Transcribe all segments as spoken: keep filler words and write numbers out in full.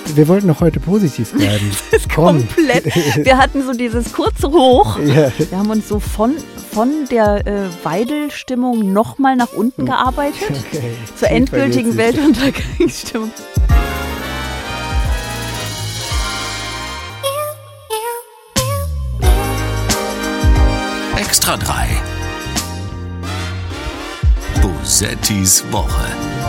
Wir wollten noch heute positiv bleiben. Das ist Komm. komplett. Wir hatten so dieses kurze Hoch. Ja. Wir haben uns so von, von der äh, Weidel-Stimmung nochmal nach unten gearbeitet. Okay. Zur endgültigen Weltuntergangsstimmung. Extra drei. Bosettis Woche.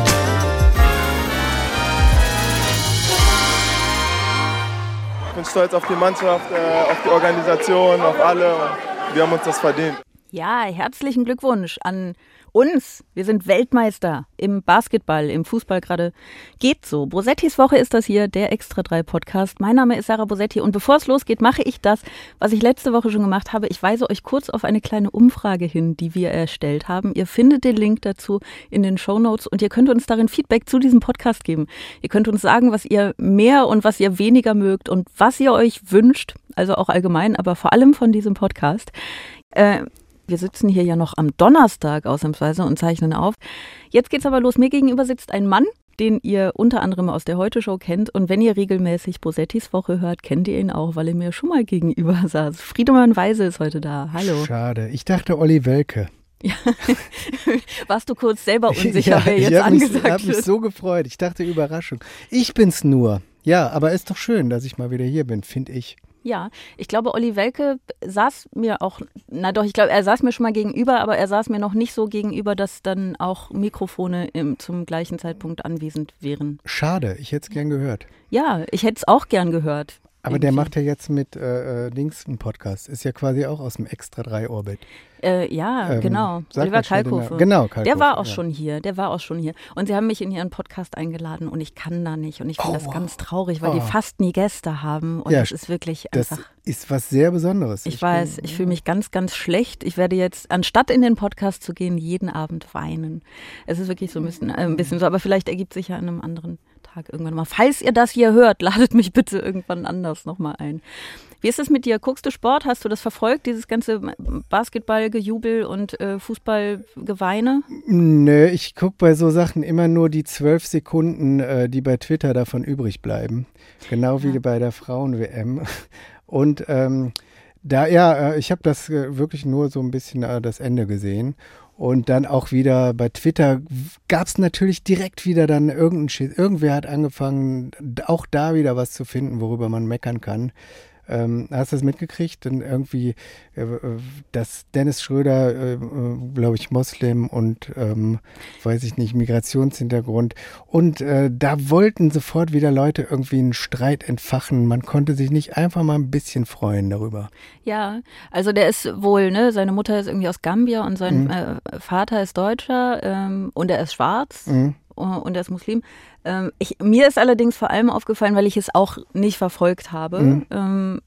Ich bin stolz auf die Mannschaft, auf die Organisation, auf alle. Wir haben uns das verdient. Ja, herzlichen Glückwunsch an uns. Wir sind Weltmeister im Basketball, im Fußball gerade. Geht so. Bosettis Woche ist das hier, der Extra drei Podcast. Mein Name ist Sarah Bosetti und bevor es losgeht, mache ich das, was ich letzte Woche schon gemacht habe. Ich weise euch kurz auf eine kleine Umfrage hin, die wir erstellt haben. Ihr findet den Link dazu in den Shownotes und ihr könnt uns darin Feedback zu diesem Podcast geben. Ihr könnt uns sagen, was ihr mehr und was ihr weniger mögt und was ihr euch wünscht, also auch allgemein, aber vor allem von diesem Podcast. Äh, Wir sitzen hier ja noch am Donnerstag ausnahmsweise und zeichnen auf. Jetzt geht's aber los. Mir gegenüber sitzt ein Mann, den ihr unter anderem aus der Heute-Show kennt. Und wenn ihr regelmäßig Bosettis Woche hört, kennt ihr ihn auch, weil er mir schon mal gegenüber saß. Friedemann Weise ist heute da. Hallo. Schade. Ich dachte Olli Welke. Ja. Warst du kurz selber unsicher, ja, wer jetzt ich angesagt mich, wird? Ich habe mich so gefreut. Ich dachte, Überraschung. Ich bin's nur. Ja, aber ist doch schön, dass ich mal wieder hier bin, finde ich. Ja, ich glaube, Olli Welke saß mir auch, na doch, ich glaube, er saß mir schon mal gegenüber, aber er saß mir noch nicht so gegenüber, dass dann auch Mikrofone im, zum gleichen Zeitpunkt anwesend wären. Schade, ich hätte es gern gehört. Ja, ich hätte es auch gern gehört. Aber irgendwie. Der macht ja jetzt mit äh, Dings einen Podcast, ist ja quasi auch aus dem Extra drei Orbit. Äh, ja, ähm, genau. Oliver Kalkofe. Genau, Kalkofe. Der war auch ja. schon hier, der war auch schon hier. Und sie haben mich in ihren Podcast eingeladen und ich kann da nicht. Und ich finde oh, das wow. ganz traurig, weil oh. die fast nie Gäste haben. Und ja, das ist wirklich einfach. Das ist was sehr Besonderes. Ich, ich weiß, bin, ich fühle mich ganz, ganz schlecht. Ich werde jetzt, anstatt in den Podcast zu gehen, jeden Abend weinen. Es ist wirklich so ein bisschen, äh, ein bisschen so, aber vielleicht ergibt sich ja an einem anderen Tag irgendwann mal. Falls ihr das hier hört, ladet mich bitte irgendwann anders nochmal ein. Wie ist es mit dir? Guckst du Sport? Hast du das verfolgt, dieses ganze Basketballgejubel und äh, Fußballgeweine? Nö, ich gucke bei so Sachen immer nur die zwölf Sekunden, äh, die bei Twitter davon übrig bleiben. Genau wie ja. bei der Frauen-W M. Und ähm, da, ja, ich habe das äh, wirklich nur so ein bisschen äh, das Ende gesehen. Und dann auch wieder bei Twitter gab es natürlich direkt wieder dann irgendein Shit. Irgendwer hat angefangen, auch da wieder was zu finden, worüber man meckern kann. Ähm, hast du das mitgekriegt? Denn irgendwie, äh, dass Dennis Schröder, äh, äh, glaube ich, Moslem und, ähm, weiß ich nicht, Migrationshintergrund. Und äh, da wollten sofort wieder Leute irgendwie einen Streit entfachen. Man konnte sich nicht einfach mal ein bisschen freuen darüber. Ja, also der ist wohl, ne, seine Mutter ist irgendwie aus Gambia und sein mhm. äh, Vater ist Deutscher ähm, und er ist schwarz. Mhm. Und er ist Muslim. Ähm, ich, mir ist allerdings vor allem aufgefallen, weil ich es auch nicht verfolgt habe mhm. ähm,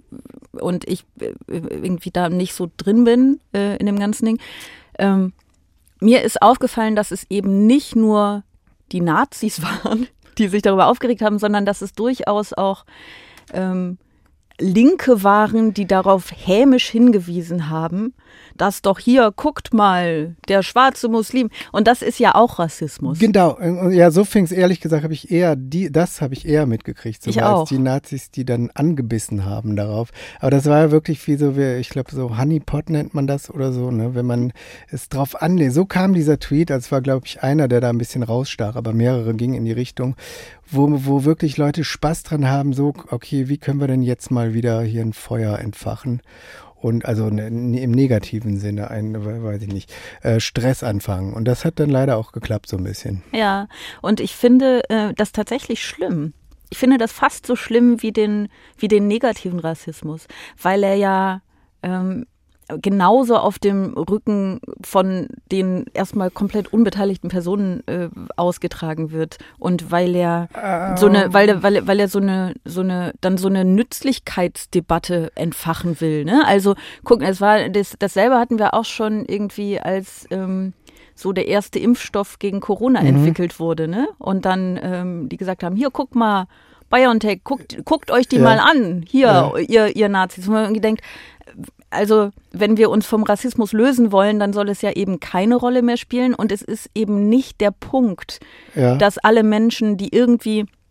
und ich äh, irgendwie da nicht so drin bin äh, in dem ganzen Ding. Ähm, mir ist aufgefallen, dass es eben nicht nur die Nazis waren, die sich darüber aufgeregt haben, sondern dass es durchaus auch ähm, Linke waren, die darauf hämisch hingewiesen haben, dass doch hier, guckt mal, der schwarze Muslim. Und das ist ja auch Rassismus. Genau, ja, so fing es ehrlich gesagt, habe ich eher, die, das habe ich eher mitgekriegt, so ich als auch. Die Nazis, die dann angebissen haben darauf. Aber das war ja wirklich wie so, wie, ich glaube so Honeypot nennt man das oder so, ne, wenn man es drauf anlegt. So kam dieser Tweet, als war glaube ich einer, der da ein bisschen rausstach, aber mehrere gingen in die Richtung, wo, wo wirklich Leute Spaß dran haben, so, okay, wie können wir denn jetzt mal wieder hier ein Feuer entfachen? Und also im negativen Sinne, ein, weiß ich nicht, äh, Stress anfangen. Und das hat dann leider auch geklappt so ein bisschen. Ja, und ich finde äh, das tatsächlich schlimm. Ich finde das fast so schlimm wie den, wie den negativen Rassismus, weil er ja ähm, genauso auf dem Rücken von den erstmal komplett unbeteiligten Personen äh, ausgetragen wird und weil er um. so eine, weil er, weil er, weil er so eine, so eine, dann so eine Nützlichkeitsdebatte entfachen will. Ne? Also guck, es war das, dasselbe hatten wir auch schon irgendwie als ähm, so der erste Impfstoff gegen Corona mhm. entwickelt wurde, ne? Und dann ähm, die gesagt haben, hier guck mal, BioNTech, guckt, guckt euch die ja. mal an, hier, ja. ihr, ihr Nazis. Und man irgendwie denkt, also wenn wir uns vom Rassismus lösen wollen, dann soll es ja eben keine Rolle mehr spielen und es ist eben nicht der Punkt, ja. dass alle Menschen, die irgendwie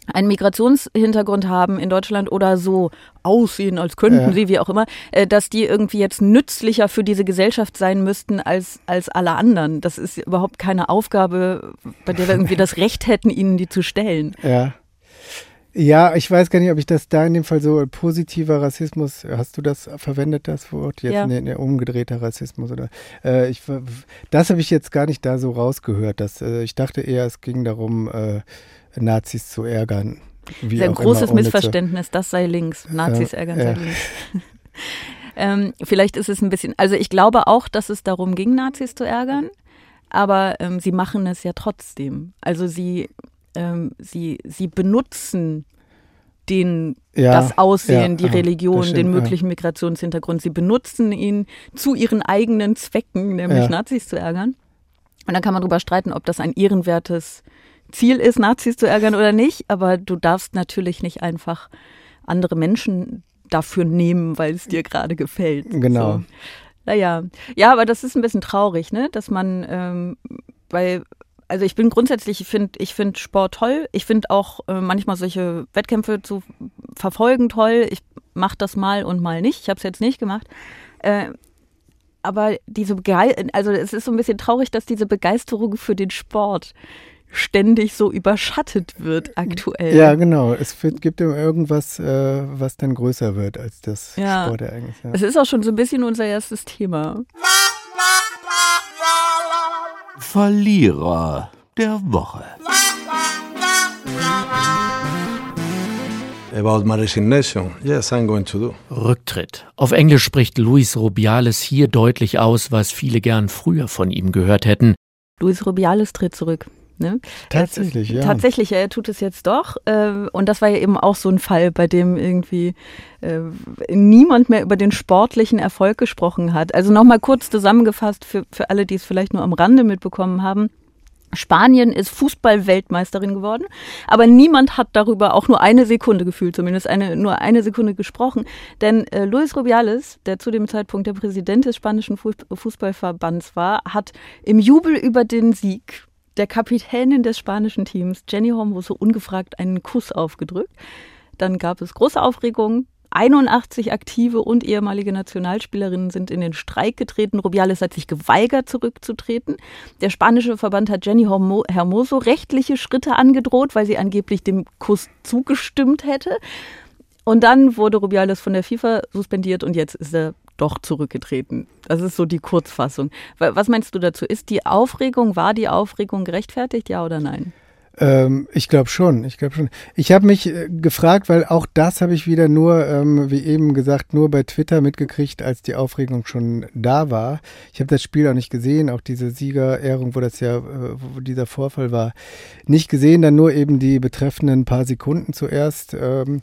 einen Migrationshintergrund haben in Deutschland oder so aussehen, als könnten ja. sie, wie auch immer, äh, dass die irgendwie jetzt nützlicher für diese Gesellschaft sein müssten als, als alle anderen. Das ist überhaupt keine Aufgabe, bei der wir irgendwie das Recht hätten, ihnen die zu stellen. Ja. Ja, ich weiß gar nicht, ob ich das da in dem Fall so positiver Rassismus, hast du das verwendet, das Wort? Jetzt ja. ne, ne, umgedrehter Rassismus oder äh, ich, das habe ich jetzt gar nicht da so rausgehört. Dass, äh, ich dachte eher, es ging darum, äh, Nazis zu ärgern. Wie das ist ein auch großes immer, Missverständnis, zu, das sei links. Nazis äh, ärgern ja. sei links. ähm, vielleicht ist es ein bisschen, also ich glaube auch, dass es darum ging, Nazis zu ärgern, aber ähm, sie machen es ja trotzdem. Also sie Ähm, sie, sie benutzen den, ja, das Aussehen, ja, die Religion, stimmt, den möglichen ja. Migrationshintergrund. Sie benutzen ihn zu ihren eigenen Zwecken, nämlich ja. Nazis zu ärgern. Und dann kann man darüber streiten, ob das ein ehrenwertes Ziel ist, Nazis zu ärgern oder nicht. Aber du darfst natürlich nicht einfach andere Menschen dafür nehmen, weil es dir gerade gefällt. Genau. So. Naja, ja, aber das ist ein bisschen traurig, ne, dass man ähm, bei Also ich bin grundsätzlich, ich finde ich find Sport toll. Ich finde auch äh, manchmal solche Wettkämpfe zu verfolgen toll. Ich mache das mal und mal nicht. Ich habe es jetzt nicht gemacht. Äh, aber diese Begeisterung, also es ist so ein bisschen traurig, dass diese Begeisterung für den Sport ständig so überschattet wird aktuell. Ja, genau. Es gibt immer irgendwas, äh, was dann größer wird als das ja. Sportereignis. Ja. Es ist auch schon so ein bisschen unser erstes Thema. Verlierer der Woche. About my resignation, yes, I'm going to do. Rücktritt. Auf Englisch spricht Luis Rubiales hier deutlich aus, was viele gern früher von ihm gehört hätten. Luis Rubiales tritt zurück. Ne? Tatsächlich, ja. Tatsächlich, er tut es jetzt doch. Äh, und das war ja eben auch so ein Fall, bei dem irgendwie äh, niemand mehr über den sportlichen Erfolg gesprochen hat. Also nochmal kurz zusammengefasst für, für alle, die es vielleicht nur am Rande mitbekommen haben. Spanien ist Fußball-Weltmeisterin geworden, aber niemand hat darüber auch nur eine Sekunde gefühlt, zumindest eine, nur eine Sekunde gesprochen. Denn äh, Luis Rubiales, der zu dem Zeitpunkt der Präsident des spanischen Fußballverbands war, hat im Jubel über den Sieg der Kapitänin des spanischen Teams, Jenny Hermoso, ungefragt einen Kuss aufgedrückt. Dann gab es große Aufregung. einundachtzig aktive und ehemalige Nationalspielerinnen sind in den Streik getreten. Rubiales hat sich geweigert, zurückzutreten. Der spanische Verband hat Jenny Hermoso rechtliche Schritte angedroht, weil sie angeblich dem Kuss zugestimmt hätte. Und dann wurde Rubiales von der FIFA suspendiert und jetzt ist er doch zurückgetreten. Das ist so die Kurzfassung. Was meinst du dazu? Ist die Aufregung, war die Aufregung gerechtfertigt, ja oder nein? Ähm, ich glaube schon, ich glaube schon. Ich habe mich äh, gefragt, weil auch das habe ich wieder nur, ähm, wie eben gesagt, nur bei Twitter mitgekriegt, als die Aufregung schon da war. Ich habe das Spiel auch nicht gesehen, auch diese Siegerehrung, wo das ja, äh, wo dieser Vorfall war, nicht gesehen, dann nur eben die betreffenden paar Sekunden zuerst. Ähm,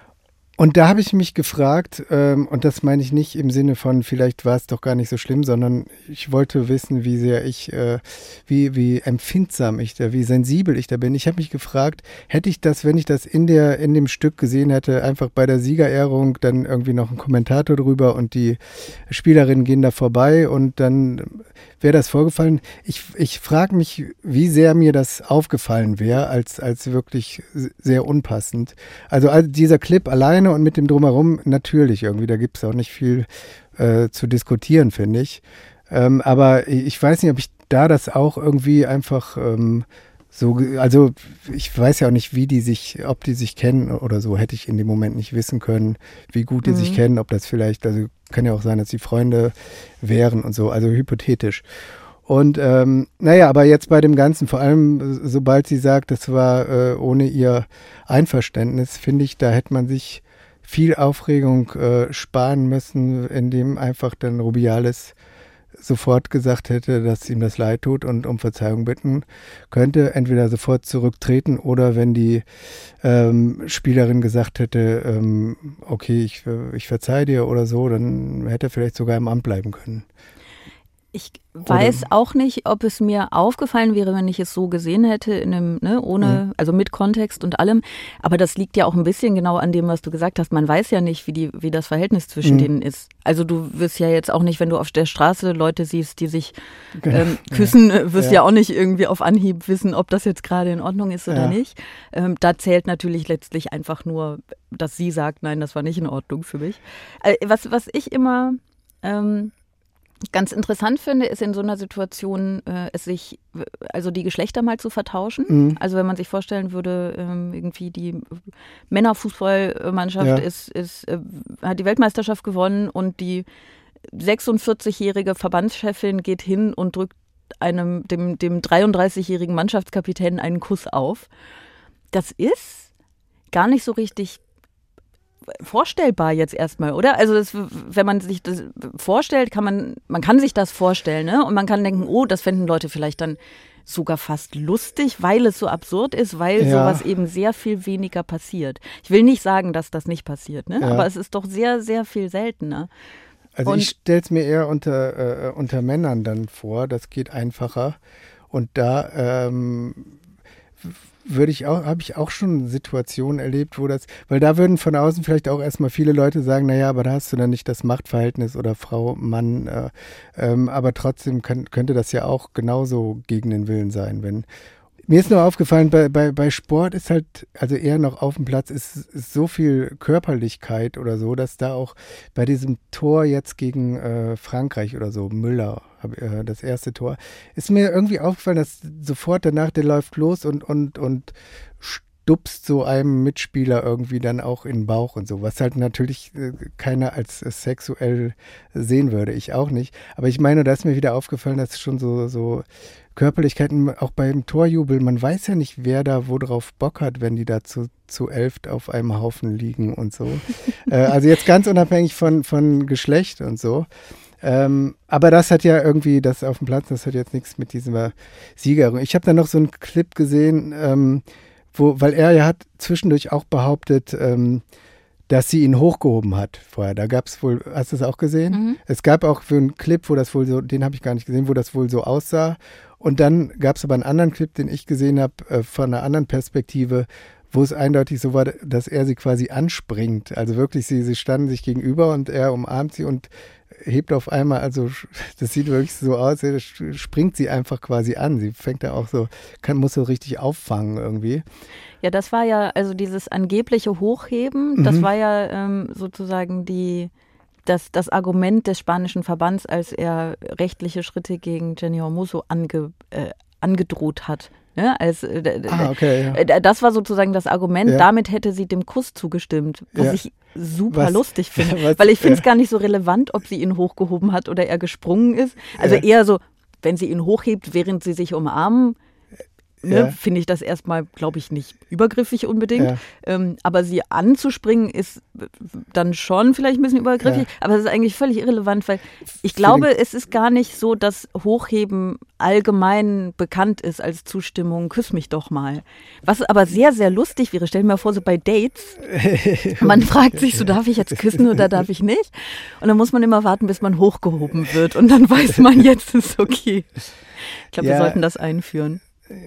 Und da habe ich mich gefragt, ähm, und das meine ich nicht im Sinne von, vielleicht war es doch gar nicht so schlimm, sondern ich wollte wissen, wie sehr ich, äh, wie, wie empfindsam ich da, wie sensibel ich da bin. Ich habe mich gefragt, hätte ich das, wenn ich das in der, in dem Stück gesehen hätte, einfach bei der Siegerehrung dann irgendwie noch einen Kommentator drüber und die Spielerinnen gehen da vorbei und dann wäre das vorgefallen. Ich, ich frage mich, wie sehr mir das aufgefallen wäre, als, als wirklich sehr unpassend. Also, also dieser Clip allein und mit dem Drumherum natürlich irgendwie, da gibt es auch nicht viel äh, zu diskutieren, finde ich. Ähm, aber ich weiß nicht, ob ich da das auch irgendwie einfach ähm, so, also ich weiß ja auch nicht, wie die sich, ob die sich kennen oder so, hätte ich in dem Moment nicht wissen können, wie gut die mhm. sich kennen, ob das vielleicht, also kann ja auch sein, dass die Freunde wären und so, also hypothetisch. Und ähm, naja, aber jetzt bei dem Ganzen, vor allem sobald sie sagt, das war äh, ohne ihr Einverständnis, finde ich, da hätte man sich viel Aufregung äh, sparen müssen, indem einfach dann Rubiales sofort gesagt hätte, dass ihm das leid tut und um Verzeihung bitten könnte, entweder sofort zurücktreten oder wenn die ähm, Spielerin gesagt hätte, ähm, okay, ich, ich verzeihe dir oder so, dann hätte er vielleicht sogar im Amt bleiben können. Ich weiß Oder? auch nicht, ob es mir aufgefallen wäre, wenn ich es so gesehen hätte, in einem, ne, ohne, mhm. also mit Kontext und allem. Aber das liegt ja auch ein bisschen genau an dem, was du gesagt hast. Man weiß ja nicht, wie die, wie das Verhältnis zwischen mhm. denen ist. Also du wirst ja jetzt auch nicht, wenn du auf der Straße Leute siehst, die sich ähm, küssen, ja. wirst ja. ja auch nicht irgendwie auf Anhieb wissen, ob das jetzt gerade in Ordnung ist oder ja. nicht. Ähm, da zählt natürlich letztlich einfach nur, dass sie sagt, nein, das war nicht in Ordnung für mich. Also, was, was ich immer ähm, ganz interessant finde, ist in so einer Situation, äh, es sich, also die Geschlechter mal zu vertauschen. Mhm. Also wenn man sich vorstellen würde, ähm, irgendwie die Männerfußballmannschaft ja. ist, ist, äh, hat die Weltmeisterschaft gewonnen und die sechsundvierzigjährige Verbandschefin geht hin und drückt einem, dem, dem dreiunddreißigjährigen Mannschaftskapitän einen Kuss auf. Das ist gar nicht so richtig vorstellbar jetzt erstmal, oder? Also das, wenn man sich das vorstellt, kann man, man kann sich das vorstellen, ne? Und man kann denken, oh, das fänden Leute vielleicht dann sogar fast lustig, weil es so absurd ist, weil ja. sowas eben sehr viel weniger passiert. Ich will nicht sagen, dass das nicht passiert, ne? Ja. Aber es ist doch sehr, sehr viel seltener. Also Und ich stelle es mir eher unter, äh, unter Männern dann vor, das geht einfacher. Und da ähm, würde ich auch, habe ich auch schon Situationen erlebt, wo das, weil da würden von außen vielleicht auch erstmal viele Leute sagen, naja, aber da hast du dann nicht das Machtverhältnis oder Frau, Mann, äh, ähm, aber trotzdem kann, könnte das ja auch genauso gegen den Willen sein, wenn. Mir ist nur aufgefallen, bei, bei, bei Sport ist halt, also eher noch auf dem Platz, ist, ist so viel Körperlichkeit oder so, dass da auch bei diesem Tor jetzt gegen äh, Frankreich oder so, Müller, äh, das erste Tor, ist mir irgendwie aufgefallen, dass sofort danach, der läuft los und, und, und stupst so einem Mitspieler irgendwie dann auch in den Bauch und so, was halt natürlich äh, keiner als äh, sexuell sehen würde, ich auch nicht. Aber ich meine, da ist mir wieder aufgefallen, dass schon so, so Körperlichkeiten, auch beim Torjubel, man weiß ja nicht, wer da wo drauf Bock hat, wenn die da zu, zu elft auf einem Haufen liegen und so. äh, also jetzt ganz unabhängig von, von Geschlecht und so. Ähm, aber das hat ja irgendwie, das auf dem Platz, das hat jetzt nichts mit dieser Siegerin. Ich habe da noch so einen Clip gesehen, ähm, wo, weil er ja hat zwischendurch auch behauptet, ähm, dass sie ihn hochgehoben hat vorher. Da gab es wohl, hast du das auch gesehen? Mhm. Es gab auch für einen Clip, wo das wohl so, den habe ich gar nicht gesehen, wo das wohl so aussah. Und dann gab es aber einen anderen Clip, den ich gesehen habe, äh, von einer anderen Perspektive, wo es eindeutig so war, dass er sie quasi anspringt. Also wirklich, sie, sie standen sich gegenüber und er umarmt sie und hebt auf einmal, also das sieht wirklich so aus, er springt sie einfach quasi an. Sie fängt da auch so, kann, muss so richtig auffangen irgendwie. Ja, das war ja, also dieses angebliche Hochheben, mhm. das war ja ähm, sozusagen die, das, das Argument des spanischen Verbands, als er rechtliche Schritte gegen Jenni Hermoso ange, äh, angedroht hat. Ja, als, äh, ah, okay, ja. äh, das war sozusagen das Argument, ja. Damit hätte sie dem Kuss zugestimmt, was ja. ich super was, lustig finde, was, weil ich finde es ja. gar nicht so relevant, ob sie ihn hochgehoben hat oder er gesprungen ist. Also ja. eher so, wenn sie ihn hochhebt, während sie sich umarmen, ne, ja. finde ich das erstmal, glaube ich, nicht übergriffig unbedingt. Ja. Ähm, aber sie anzuspringen ist dann schon vielleicht ein bisschen übergriffig, ja. aber das ist eigentlich völlig irrelevant, weil ich glaube, es ist gar nicht so, dass Hochheben allgemein bekannt ist als Zustimmung, küss mich doch mal. Was aber sehr, sehr lustig wäre, stell dir mal vor, so bei Dates, man fragt sich so, darf ich jetzt küssen oder darf ich nicht? Und dann muss man immer warten, bis man hochgehoben wird und dann weiß man, jetzt ist okay. Ich glaube, ja. wir sollten das einführen.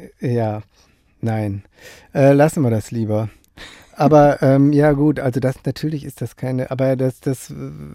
Ja, nein. Äh, lassen wir das lieber. Aber ähm, ja gut, also das natürlich ist das keine, aber das, das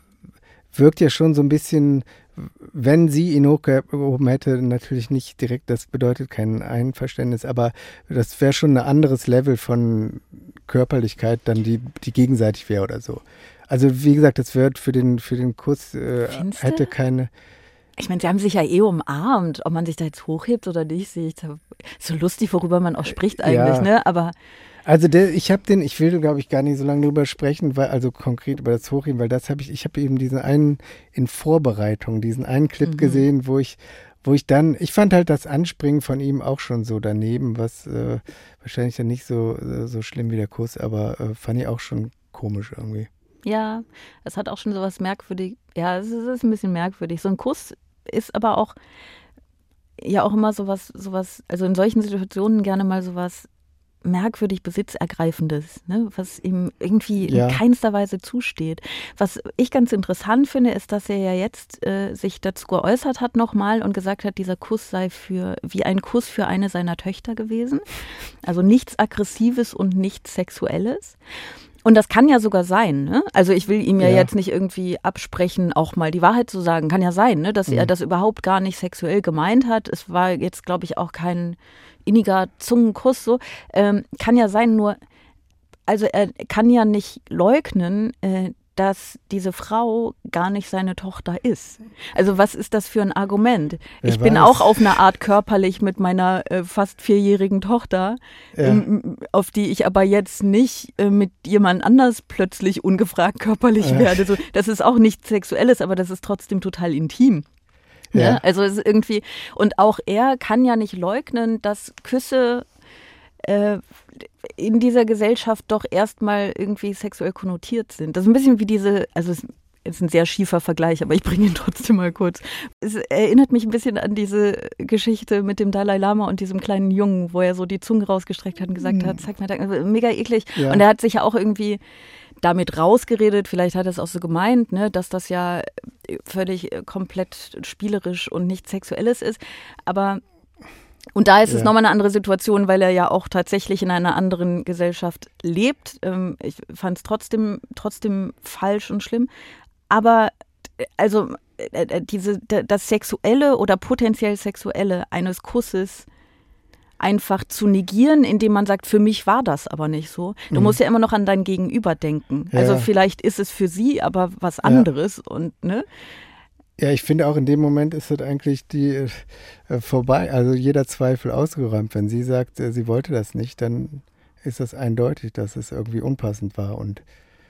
wirkt ja schon so ein bisschen, wenn sie ihn hochgehoben hätte, natürlich nicht direkt, das bedeutet kein Einverständnis, aber das wäre schon ein anderes Level von Körperlichkeit, dann die, die gegenseitig wäre oder so. Also wie gesagt, das wird für den, für den Kuss äh, hätte keine. Ich meine, sie haben sich ja eh umarmt, ob man sich da jetzt hochhebt oder nicht, sehe ich da so lustig, worüber man auch spricht eigentlich, ja. ne? Aber also der, ich habe den, ich will, glaube ich, gar nicht so lange drüber sprechen, weil also konkret über das Hochheben, weil das habe ich, ich habe eben diesen einen in Vorbereitung, diesen einen Clip mhm. gesehen, wo ich, wo ich dann, ich fand halt das Anspringen von ihm auch schon so daneben, was äh, wahrscheinlich dann nicht so äh, so schlimm wie der Kuss, aber äh, fand ich auch schon komisch irgendwie. Ja, es hat auch schon sowas merkwürdig, ja, es ist, es ist ein bisschen merkwürdig. So ein Kuss ist aber auch, ja auch immer sowas, sowas, also in solchen Situationen gerne mal sowas merkwürdig Besitzergreifendes, ne, was ihm irgendwie Ja. in keinster Weise zusteht. Was ich ganz interessant finde, ist, dass er ja jetzt äh, sich dazu geäußert hat nochmal und gesagt hat, dieser Kuss sei für wie ein Kuss für eine seiner Töchter gewesen. Also nichts Aggressives und nichts Sexuelles. Und das kann ja sogar sein, ne? Also ich will ihm ja, Ja. jetzt nicht irgendwie absprechen, auch mal die Wahrheit zu sagen. Kann ja sein, ne? Dass Mhm. er das überhaupt gar nicht sexuell gemeint hat. Es war jetzt, glaube ich, auch kein inniger Zungenkuss so. Ähm, kann ja sein, nur, also er kann ja nicht leugnen, äh, dass diese Frau gar nicht seine Tochter ist. Also was ist das für ein Argument? Wer ich bin weiß. auch auf eine Art körperlich mit meiner äh, fast vierjährigen Tochter, Ja. ähm, auf die ich aber jetzt nicht äh, mit jemand anders plötzlich ungefragt körperlich Äh. werde. So, das ist auch nichts Sexuelles, aber das ist trotzdem total intim. Ne? Ja. Also es ist irgendwie, und auch er kann ja nicht leugnen, dass Küsse äh, in dieser Gesellschaft doch erstmal irgendwie sexuell konnotiert sind. Das ist ein bisschen wie diese, also es ist ein sehr schiefer Vergleich, aber ich bringe ihn trotzdem mal kurz. Es erinnert mich ein bisschen an diese Geschichte mit dem Dalai Lama und diesem kleinen Jungen, wo er so die Zunge rausgestreckt hat und gesagt hat, zeig mir das. Also mega eklig. Ja. Und er hat sich ja auch irgendwie damit rausgeredet, vielleicht hat er es auch so gemeint, ne, dass das ja völlig äh, komplett spielerisch und nichts Sexuelles ist. Aber und da ist es Ja. nochmal eine andere Situation, weil er ja auch tatsächlich in einer anderen Gesellschaft lebt. Ähm, ich fand es trotzdem, trotzdem falsch und schlimm. Aber äh, also äh, diese, d- das Sexuelle oder potenziell Sexuelle eines Kusses einfach zu negieren, indem man sagt, für mich war das aber nicht so. Du Mhm. musst ja immer noch an dein Gegenüber denken. Ja. Also vielleicht ist es für sie aber was anderes und ne? Ja, ich finde auch in dem Moment ist das eigentlich die äh, vorbei, also jeder Zweifel ausgeräumt. Wenn sie sagt, äh, sie wollte das nicht, dann ist das eindeutig, dass es irgendwie unpassend war und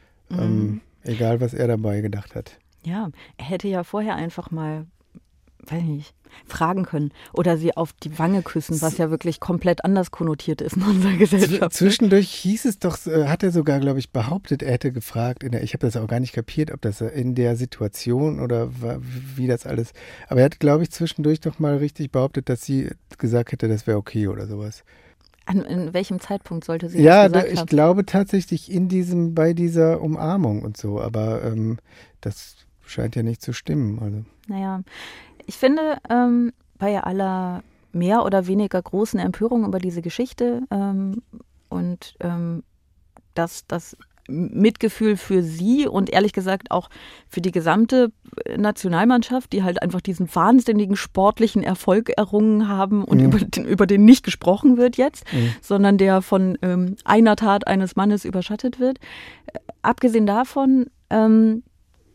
ähm, egal, was er dabei gedacht hat. Ja, er hätte ja vorher einfach mal, weiß ich nicht, fragen können oder sie auf die Wange küssen, was ja wirklich komplett anders konnotiert ist in unserer Gesellschaft. Zwischendurch hieß es doch, äh, hat er sogar, glaube ich, behauptet, er hätte gefragt, in der, ich habe das auch gar nicht kapiert, ob das in der Situation oder wa- wie das alles, aber er hat, glaube ich, zwischendurch doch mal richtig behauptet, dass sie gesagt hätte, das wäre okay oder sowas. An in welchem Zeitpunkt sollte sie Ja, das da, gesagt ich haben? glaube tatsächlich in diesem, bei dieser Umarmung und so, aber ähm, das scheint ja nicht zu stimmen. Also. Naja, ich finde, ähm, bei aller mehr oder weniger großen Empörung über diese Geschichte ähm, und ähm, dass das Mitgefühl für sie und ehrlich gesagt auch für die gesamte Nationalmannschaft, die halt einfach diesen wahnsinnigen sportlichen Erfolg errungen haben und Mhm. über, den, über den nicht gesprochen wird jetzt, Mhm. sondern der von ähm, einer Tat eines Mannes überschattet wird. Äh, abgesehen davon, ähm,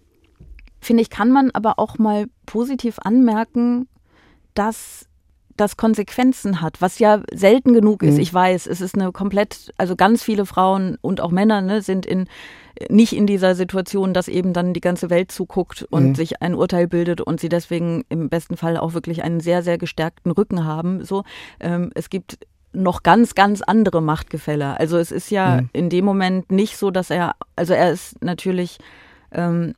finde ich, kann man aber auch mal positiv anmerken, dass das Konsequenzen hat, was ja selten genug ist. Mhm. Ich weiß, es ist eine komplett, also ganz viele Frauen und auch Männer ne, sind in nicht in dieser Situation, dass eben dann die ganze Welt zuguckt und Mhm. sich ein Urteil bildet und sie deswegen im besten Fall auch wirklich einen sehr, sehr gestärkten Rücken haben. So, ähm, es gibt noch ganz, ganz andere Machtgefälle. Also es ist ja Mhm. in dem Moment nicht so, dass er, also er ist natürlich ähm,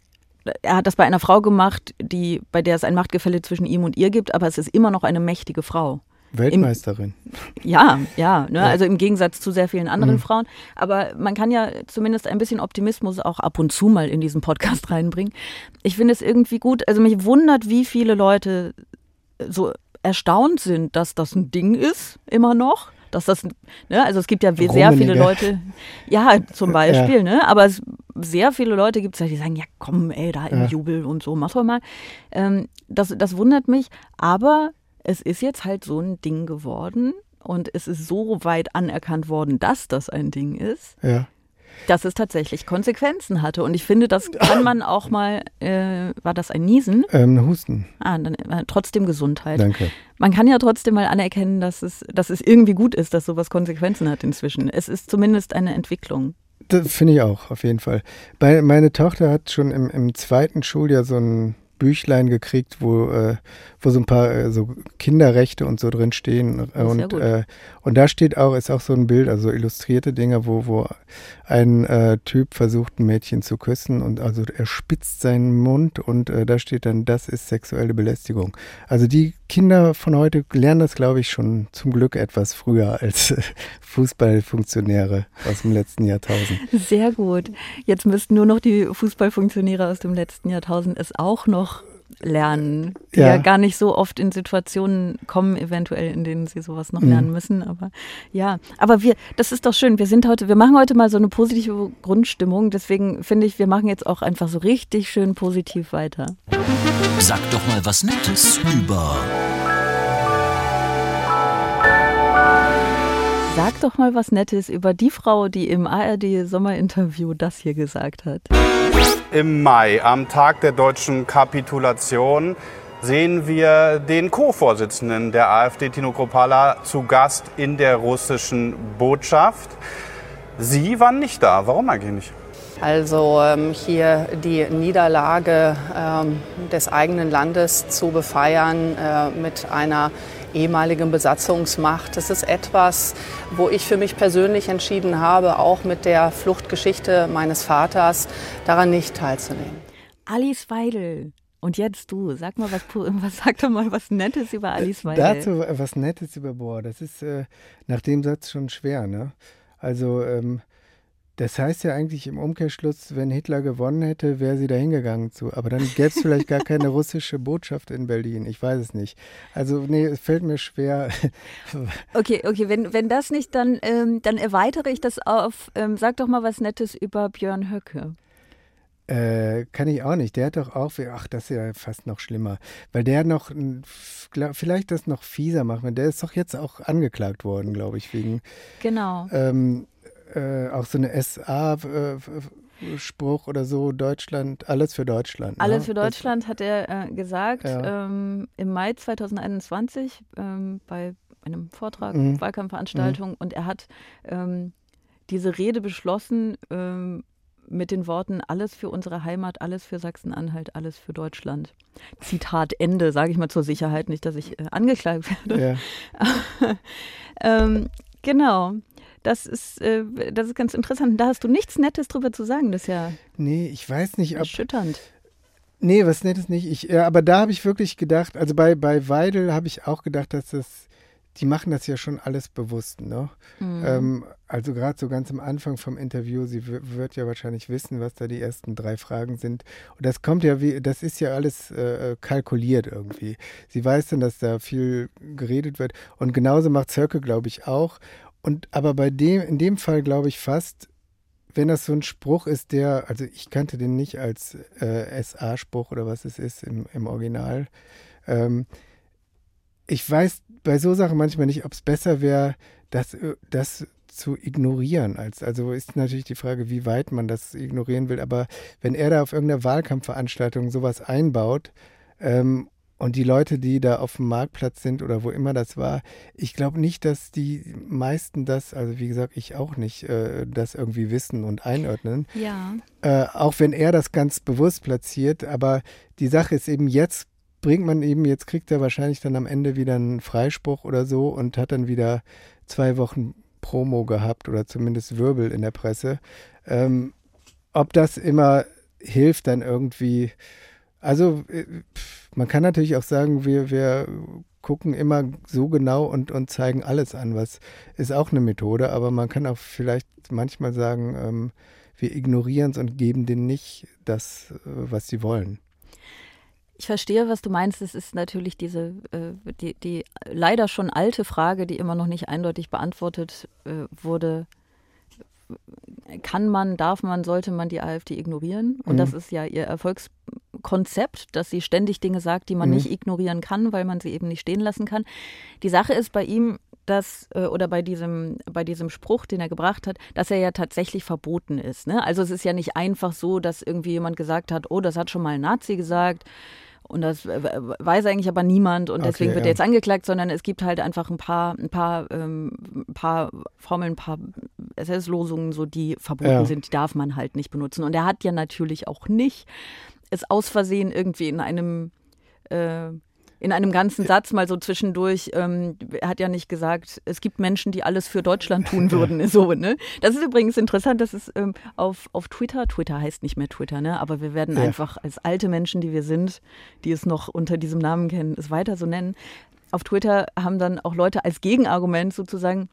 er hat das bei einer Frau gemacht, die, bei der es ein Machtgefälle zwischen ihm und ihr gibt, aber es ist immer noch eine mächtige Frau. Weltmeisterin. Ja, ja, ne? Ja. Also im Gegensatz zu sehr vielen anderen Mhm. Frauen. Aber man kann ja zumindest ein bisschen Optimismus auch ab und zu mal in diesen Podcast reinbringen. Ich finde es irgendwie gut, also mich wundert, wie viele Leute so erstaunt sind, dass das ein Ding ist, immer noch. Dass das, ne, also es gibt ja sehr Rummenige. viele Leute, ja, zum Beispiel, ne, aber es, sehr viele Leute gibt es, die sagen, ja komm, ey, da im Ja. Jubel und so, mach doch mal. Ähm, das, das wundert mich, aber es ist jetzt halt so ein Ding geworden und es ist so weit anerkannt worden, dass das ein Ding ist, Ja. dass es tatsächlich Konsequenzen hatte. Und ich finde, das kann man auch mal, äh, war das ein Niesen? Ähm, Husten. Ah, dann äh, trotzdem Gesundheit. Danke. Man kann ja trotzdem mal anerkennen, dass es, dass es irgendwie gut ist, dass sowas Konsequenzen hat inzwischen. Es ist zumindest eine Entwicklung. Das finde ich auch, auf jeden Fall. Bei, meine Tochter hat schon im, im zweiten Schuljahr so ein Büchlein gekriegt, wo, äh, wo so ein paar äh, so Kinderrechte und so drin stehen. Äh, Sehr und, gut. äh, und da steht auch, ist auch so ein Bild, also illustrierte Dinge, wo, wo ein äh, Typ versucht, ein Mädchen zu küssen und also er spitzt seinen Mund und äh, da steht dann, das ist sexuelle Belästigung. Also die Kinder von heute lernen das, glaube ich, schon zum Glück etwas früher als äh, Fußballfunktionäre aus dem letzten Jahrtausend. Sehr gut. Jetzt müssten nur noch die Fußballfunktionäre aus dem letzten Jahrtausend es auch noch lernen, die ja. ja gar nicht so oft in Situationen kommen, eventuell, in denen sie sowas noch lernen müssen. Aber ja, aber wir, das ist doch schön. Wir sind heute, wir machen heute mal so eine positive Grundstimmung. Deswegen finde ich, wir machen jetzt auch einfach so richtig schön positiv weiter. Sag doch mal was Nettes über. Sag doch mal was Nettes über die Frau, die im A R D-Sommerinterview das hier gesagt hat. Im Mai, am Tag der deutschen Kapitulation, sehen wir den Co-Vorsitzenden der AfD, Tino Kruppalla, zu Gast in der russischen Botschaft. Sie waren nicht da. Warum eigentlich nicht? Also ähm, hier die Niederlage ähm, des eigenen Landes zu befeiern äh, mit einer ehemaligen Besatzungsmacht. Das ist etwas, wo ich für mich persönlich entschieden habe, auch mit der Fluchtgeschichte meines Vaters, daran nicht teilzunehmen. Alice Weidel. Und jetzt du, sag mal was, was sag doch mal was Nettes über Alice Weidel. Dazu was Nettes über, boah, das ist äh, nach dem Satz schon schwer, ne? Also, ähm, das heißt ja eigentlich im Umkehrschluss, wenn Hitler gewonnen hätte, wäre sie da hingegangen zu. Aber dann gäbe es vielleicht gar keine russische Botschaft in Berlin. Ich weiß es nicht. Also nee, es fällt mir schwer. Okay, okay, wenn, wenn das nicht, dann, ähm, dann erweitere ich das auf, ähm, sag doch mal was Nettes über Björn Höcke. Äh, kann ich auch nicht. Der hat doch auch, ach, das ist ja fast noch schlimmer. Weil der noch, vielleicht das noch fieser machen. Der ist doch jetzt auch angeklagt worden, glaube ich, wegen... Genau. Ähm, Äh, auch so eine S A-Spruch oder so, Deutschland, alles für Deutschland. Alles ne? für Deutschland das, hat er äh, gesagt, ja. ähm, im Mai zweitausendeinundzwanzig ähm, bei einem Vortrag, mhm. Wahlkampfveranstaltung mhm. und er hat ähm, diese Rede beschlossen ähm, mit den Worten, alles für unsere Heimat, alles für Sachsen-Anhalt, alles für Deutschland. Zitat Ende, sage ich mal zur Sicherheit, nicht, dass ich äh, angeklagt werde. Ja. ähm, genau. Das ist, äh, das ist ganz interessant. Da hast du nichts Nettes drüber zu sagen. Das ist ja nee, ich weiß nicht, ob, erschütternd. Nee, was Nettes nicht. Ich, ja, aber da habe ich wirklich gedacht, also bei, bei Weidel habe ich auch gedacht, dass das, die machen das ja schon alles bewusst, ne? Mhm. Ähm, also gerade so ganz am Anfang vom Interview, sie w- wird ja wahrscheinlich wissen, was da die ersten drei Fragen sind. Und das kommt ja wie, das ist ja alles äh, kalkuliert irgendwie. Sie weiß dann, dass da viel geredet wird. Und genauso macht Höcke, glaube ich, auch. Und aber bei dem, in dem Fall glaube ich fast, wenn das so ein Spruch ist, der, also ich kannte den nicht als äh, S A-Spruch oder was es ist im, im Original. Ähm, ich weiß bei so Sachen manchmal nicht, ob es besser wäre, das, das zu ignorieren. Als, also ist natürlich die Frage, wie weit man das ignorieren will. Aber wenn er da auf irgendeiner Wahlkampfveranstaltung sowas einbaut, ähm, und die Leute, die da auf dem Marktplatz sind oder wo immer das war, ich glaube nicht, dass die meisten das, also wie gesagt, ich auch nicht, äh, das irgendwie wissen und einordnen. Ja. Äh, auch wenn er das ganz bewusst platziert, aber die Sache ist eben, jetzt bringt man eben, jetzt kriegt er wahrscheinlich dann am Ende wieder einen Freispruch oder so und hat dann wieder zwei Wochen Promo gehabt oder zumindest Wirbel in der Presse. Ähm, ob das immer hilft dann irgendwie, also pff, man kann natürlich auch sagen, wir, wir gucken immer so genau und, und zeigen alles an, was ist auch eine Methode, aber man kann auch vielleicht manchmal sagen, ähm, wir ignorieren es und geben denen nicht das, was sie wollen. Ich verstehe, was du meinst. Es ist natürlich diese, äh, die, die leider schon alte Frage, die immer noch nicht eindeutig beantwortet äh, wurde. Kann man, darf man, sollte man die AfD ignorieren? Und mhm. das ist ja ihr Erfolgskonzept, dass sie ständig Dinge sagt, die man mhm. nicht ignorieren kann, weil man sie eben nicht stehen lassen kann. Die Sache ist bei ihm, dass, oder bei diesem, bei diesem Spruch, den er gebracht hat, dass er ja tatsächlich verboten ist. Ne? Also es ist ja nicht einfach so, dass irgendwie jemand gesagt hat, oh, das hat schon mal ein Nazi gesagt. Und das weiß eigentlich aber niemand und deswegen okay, wird er ja. jetzt angeklagt, sondern es gibt halt einfach ein paar, ein paar, ähm, ein paar Formeln, ein paar S S-Losungen, so die verboten ja. sind, die darf man halt nicht benutzen. Und er hat ja natürlich auch nicht es aus Versehen irgendwie in einem äh, in einem ganzen Satz mal so zwischendurch, ähm, er hat ja nicht gesagt, es gibt Menschen, die alles für Deutschland tun würden. So, ne? Das ist übrigens interessant, dass es ähm, auf, auf Twitter, Twitter heißt nicht mehr Twitter, ne? Aber wir werden ja. einfach als alte Menschen, die wir sind, die es noch unter diesem Namen kennen, es weiter so nennen. Auf Twitter haben dann auch Leute als Gegenargument sozusagen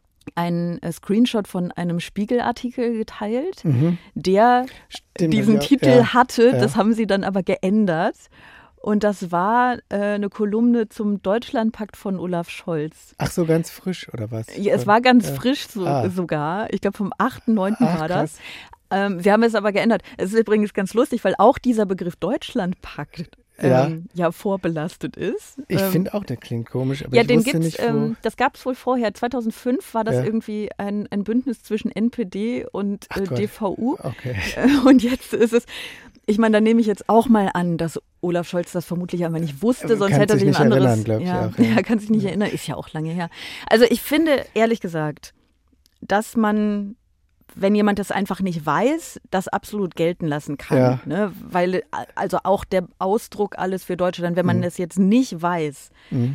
einen äh, Screenshot von einem Spiegelartikel geteilt, mhm. der Stimmt, diesen ja, Titel ja, hatte. Ja. Das haben sie dann aber geändert. Und das war äh, eine Kolumne zum Deutschlandpakt von Olaf Scholz. Ach so, ganz frisch oder was? Ja, es war ganz ja. frisch so, ah. sogar. Ich glaube vom achten neunten war das. Ähm, sie haben es aber geändert. Es ist übrigens ganz lustig, weil auch dieser Begriff Deutschlandpakt ja, ähm, ja vorbelastet ist. Ich ähm, finde auch, der klingt komisch, aber ja, ich den wusste gibt's, nicht, wo... Ähm, das gab es wohl vorher. zweitausendfünf war das ja. irgendwie ein, ein Bündnis zwischen N P D und äh, D V U. Okay. Und jetzt ist es... Ich meine, da nehme ich jetzt auch mal an, dass Olaf Scholz das vermutlich einfach nicht wusste, sonst kann hätte er sich ein anderes... Erinnern, glaub ich ja, auch, ja. ja, kann sich nicht ja. erinnern, ist ja auch lange her. Also ich finde, ehrlich gesagt, dass man, wenn jemand das einfach nicht weiß, das absolut gelten lassen kann. Ja. Ne? Weil, also auch der Ausdruck alles für Deutschland, wenn man mhm. das jetzt nicht weiß, mhm.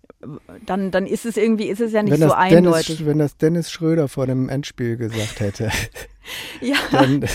dann, dann ist es irgendwie, ist es ja nicht wenn so das eindeutig. Dennis, wenn das Dennis Schröder vor dem Endspiel gesagt hätte, ja. dann...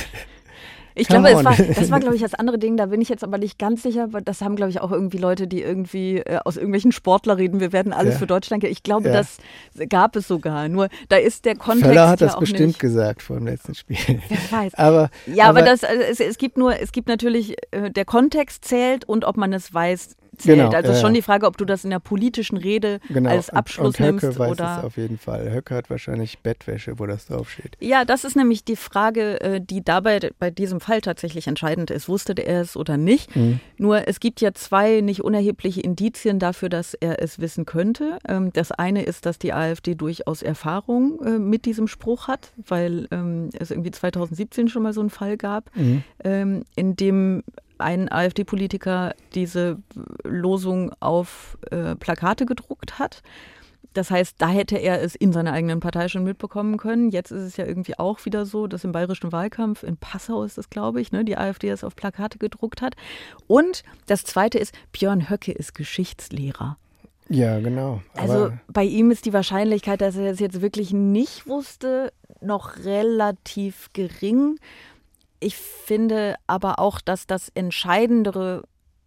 Ich glaube, es war, das war, glaube ich, das andere Ding, da bin ich jetzt aber nicht ganz sicher, aber das haben, glaube ich, auch irgendwie Leute, die irgendwie äh, aus irgendwelchen Sportler reden, wir werden alles ja. für Deutschland. Ich glaube, ja. das gab es sogar. Nur, da ist der Kontext Völler hat ja das auch bestimmt nicht. gesagt vor dem letzten Spiel. Wer weiß. aber, ja, aber, aber das, also es, es gibt nur, es gibt natürlich, äh, der Kontext zählt und ob man es weiß, zählt. Genau, also ja, schon ja. die Frage, ob du das in der politischen Rede genau. als Abschluss und, und Höcke nimmst weiß oder. Es auf jeden Fall. Höcke hat wahrscheinlich Bettwäsche, wo das draufsteht. Ja, das ist nämlich die Frage, die dabei bei diesem Fall tatsächlich entscheidend ist. Wusste er es oder nicht? Mhm. Nur es gibt ja zwei nicht unerhebliche Indizien dafür, dass er es wissen könnte. Das eine ist, dass die AfD durchaus Erfahrung mit diesem Spruch hat, weil es irgendwie zweitausendsiebzehn schon mal so einen Fall gab, mhm. in dem ein AfD-Politiker diese Losung auf äh, Plakate gedruckt hat. Das heißt, da hätte er es in seiner eigenen Partei schon mitbekommen können. Jetzt ist es ja irgendwie auch wieder so, dass im bayerischen Wahlkampf, in Passau ist das, glaube ich, ne, die AfD es auf Plakate gedruckt hat. Und das Zweite ist, Björn Höcke ist Geschichtslehrer. Ja, genau. Also aber bei ihm ist die Wahrscheinlichkeit, dass er es jetzt wirklich nicht wusste, noch relativ gering. Ich finde aber auch, dass das Entscheidendere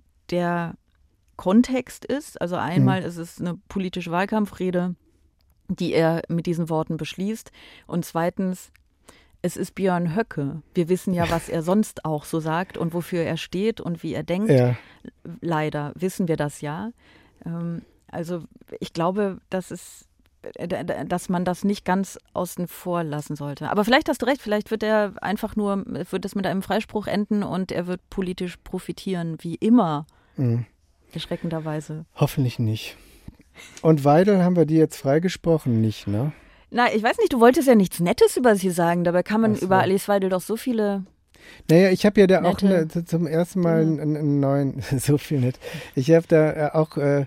der Kontext ist. Also einmal mhm. ist es eine politische Wahlkampfrede, die er mit diesen Worten beschließt. Und zweitens, es ist Björn Höcke. Wir wissen ja, was er sonst auch so sagt und wofür er steht und wie er denkt. Ja. Leider wissen wir das ja. Also ich glaube, dass es dass man das nicht ganz außen vor lassen sollte. Aber vielleicht hast du recht, vielleicht wird er einfach nur, wird es mit einem Freispruch enden und er wird politisch profitieren, wie immer, mhm. erschreckenderweise. Hoffentlich nicht. Und Weidel, haben wir die jetzt freigesprochen? Nicht, ne? Na, ich weiß nicht, du wolltest ja nichts Nettes über sie sagen, dabei kann man so. über Alice Weidel doch so viele... Naja, ich habe ja da auch ne, zum ersten Mal einen, einen neuen, so viel nett. Ich habe da auch äh,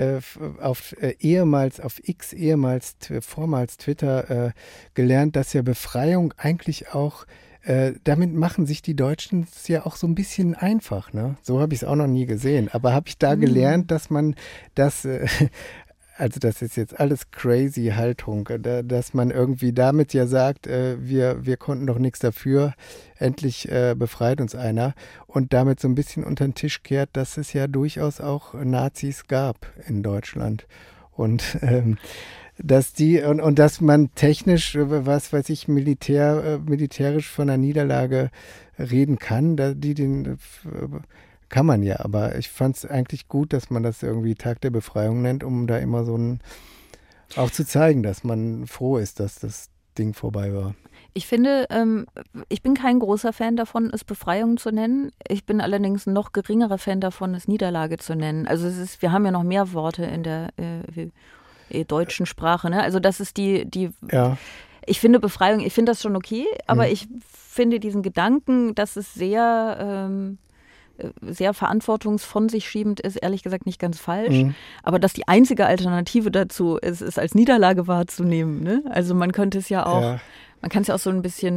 auf äh, ehemals, auf X, ehemals, vormals Twitter äh, gelernt, dass ja Befreiung eigentlich auch, äh, damit machen sich die Deutschen es ja auch so ein bisschen einfach, ne? So habe ich es auch noch nie gesehen. Aber habe ich da mhm. gelernt, dass man das... Äh, Also das ist jetzt alles crazy Haltung, dass man irgendwie damit ja sagt, äh, wir, wir konnten doch nichts dafür, endlich äh, befreit uns einer und damit so ein bisschen unter den Tisch kehrt, dass es ja durchaus auch Nazis gab in Deutschland und ähm, dass die und, und dass man technisch, was weiß ich, militär, äh, militärisch von einer Niederlage reden kann, da die den äh, kann man ja, aber ich fand es eigentlich gut, dass man das irgendwie Tag der Befreiung nennt, um da immer so ein, auch zu zeigen, dass man froh ist, dass das Ding vorbei war. Ich finde, ähm, ich bin kein großer Fan davon, es Befreiung zu nennen. Ich bin allerdings ein noch geringerer Fan davon, es Niederlage zu nennen. Also es ist, wir haben ja noch mehr Worte in der äh, äh, deutschen Sprache, ne? Also das ist die, die ja. Ich finde Befreiung, ich finde das schon okay, aber mhm. ich finde diesen Gedanken, dass es sehr ähm, sehr verantwortungsvon sich schiebend ist, ehrlich gesagt nicht ganz falsch. Mhm. Aber dass die einzige Alternative dazu ist, es als Niederlage wahrzunehmen. Ne? Also man könnte es ja auch, ja. man kann es ja auch so ein bisschen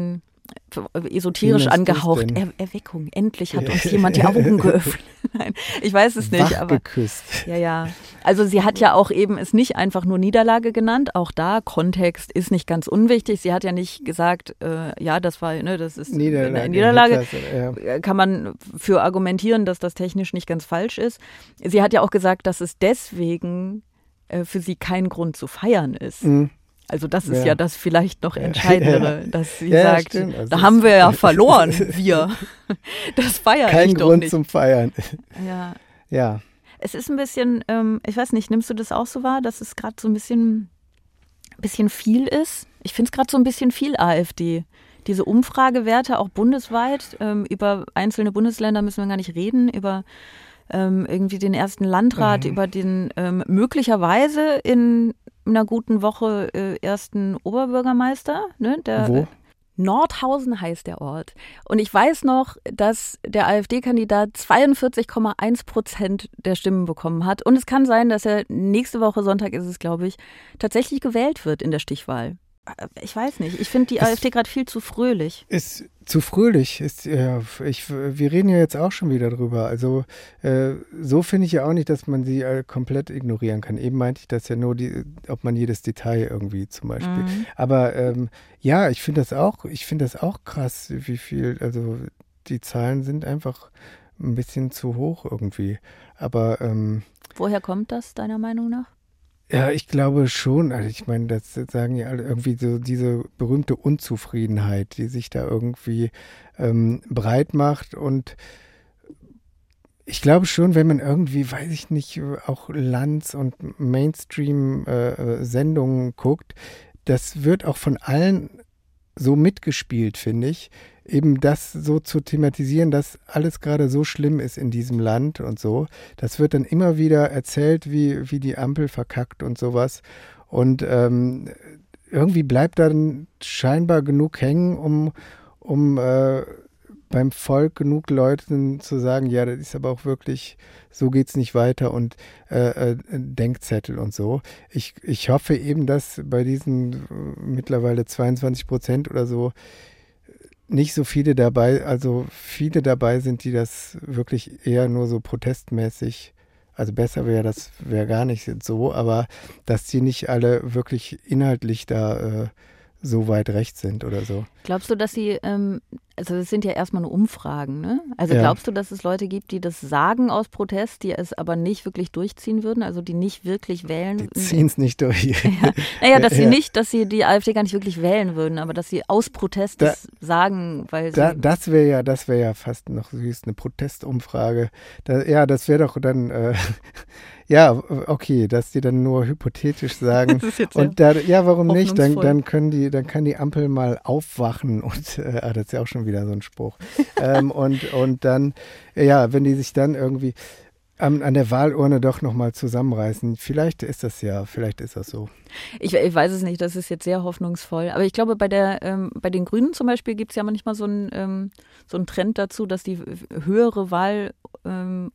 esoterisch angehaucht. Er, Erweckung, endlich hat uns jemand die Augen geöffnet. Nein, ich weiß es nicht. Aber geküsst. Ja, ja. Also sie hat ja auch eben es nicht einfach nur Niederlage genannt. Auch da, Kontext ist nicht ganz unwichtig. Sie hat ja nicht gesagt, äh, ja, das war, ne, das ist Niederlage. eine Niederlage. Klasse, ja. Kann man für argumentieren, dass das technisch nicht ganz falsch ist. Sie hat ja auch gesagt, dass es deswegen äh, für sie kein Grund zu feiern ist. Mhm. Also das ist ja, ja das vielleicht noch Entscheidendere, ja. dass sie ja, sagt, also da haben wir ja verloren, wir. Das feiern Kein ich doch Grund nicht. zum Feiern. Ja. Ja. Es ist ein bisschen, ähm, ich weiß nicht, nimmst du das auch so wahr, dass es gerade so ein bisschen, bisschen viel ist? Ich finde es gerade so ein bisschen viel AfD. Diese Umfragewerte auch bundesweit, ähm, über einzelne Bundesländer müssen wir gar nicht reden, über ähm, irgendwie den ersten Landrat, mhm. über den ähm, möglicherweise in einer guten Woche äh, ersten Oberbürgermeister. Ne, der, Wo? Nordhausen heißt der Ort. Und ich weiß noch, dass der AfD-Kandidat zweiundvierzig Komma eins Prozent der Stimmen bekommen hat. Und es kann sein, dass er nächste Woche, Sonntag ist es, glaube ich, tatsächlich gewählt wird in der Stichwahl. Ich weiß nicht. Ich finde die ist, AfD gerade viel zu fröhlich. Ist zu fröhlich. Ist, ja, ich, wir reden ja jetzt auch schon wieder drüber. Also äh, so finde ich ja auch nicht, dass man sie äh, komplett ignorieren kann. Eben meinte ich das ja nur, die, ob man jedes Detail irgendwie zum Beispiel. Mhm. Aber ähm, ja, ich finde das auch, ich finde das auch krass, wie viel, also die Zahlen sind einfach ein bisschen zu hoch irgendwie. Aber ähm, woher kommt das, deiner Meinung nach? Ja, ich glaube schon. Also ich meine, das sagen ja alle irgendwie so diese berühmte Unzufriedenheit, die sich da irgendwie ähm, breit macht. Und ich glaube schon, wenn man irgendwie, weiß ich nicht, auch Lanz und Mainstream-Sendungen äh, guckt, das wird auch von allen so mitgespielt, finde ich. Eben das so zu thematisieren, dass alles gerade so schlimm ist in diesem Land und so. Das wird dann immer wieder erzählt, wie, wie die Ampel verkackt und sowas. Und ähm, irgendwie bleibt dann scheinbar genug hängen, um, um äh, beim Volk genug Leuten zu sagen, ja, das ist aber auch wirklich, so geht's nicht weiter und äh, äh, Denkzettel und so. Ich, ich hoffe eben, dass bei diesen äh, mittlerweile zweiundzwanzig Prozent oder so nicht so viele dabei, also viele dabei sind, die das wirklich eher nur so protestmäßig, also besser wäre das, wäre gar nicht so, aber dass die nicht alle wirklich inhaltlich da äh, so weit rechts sind oder so. Glaubst du, dass sie, ähm, also das sind ja erstmal nur Umfragen, ne? Also ja. Glaubst du, dass es Leute gibt, die das sagen aus Protest, die es aber nicht wirklich durchziehen würden, also die nicht wirklich wählen? Die ziehen es nicht durch. Ja. Naja, dass sie ja. nicht, dass sie die AfD gar nicht wirklich wählen würden, aber dass sie aus Protest da, das sagen, weil sie... Da, das wäre ja, das wäre ja fast noch süß, eine Protestumfrage. Da, ja, das wäre doch dann... Äh, ja, okay, dass die dann nur hypothetisch sagen. Das ist jetzt und da, ja, warum nicht? Dann, dann können die, dann kann die Ampel mal aufwachen und äh, ah, das ist ja auch schon wieder so ein Spruch. ähm, und, und dann, ja, wenn die sich dann irgendwie an, an der Wahlurne doch nochmal zusammenreißen, vielleicht ist das ja, vielleicht ist das so. Ich, ich weiß es nicht, das ist jetzt sehr hoffnungsvoll. Aber ich glaube, bei der, ähm, bei den Grünen zum Beispiel gibt es ja manchmal so einen ähm, so einen Trend dazu, dass die höhere Wahl ähm,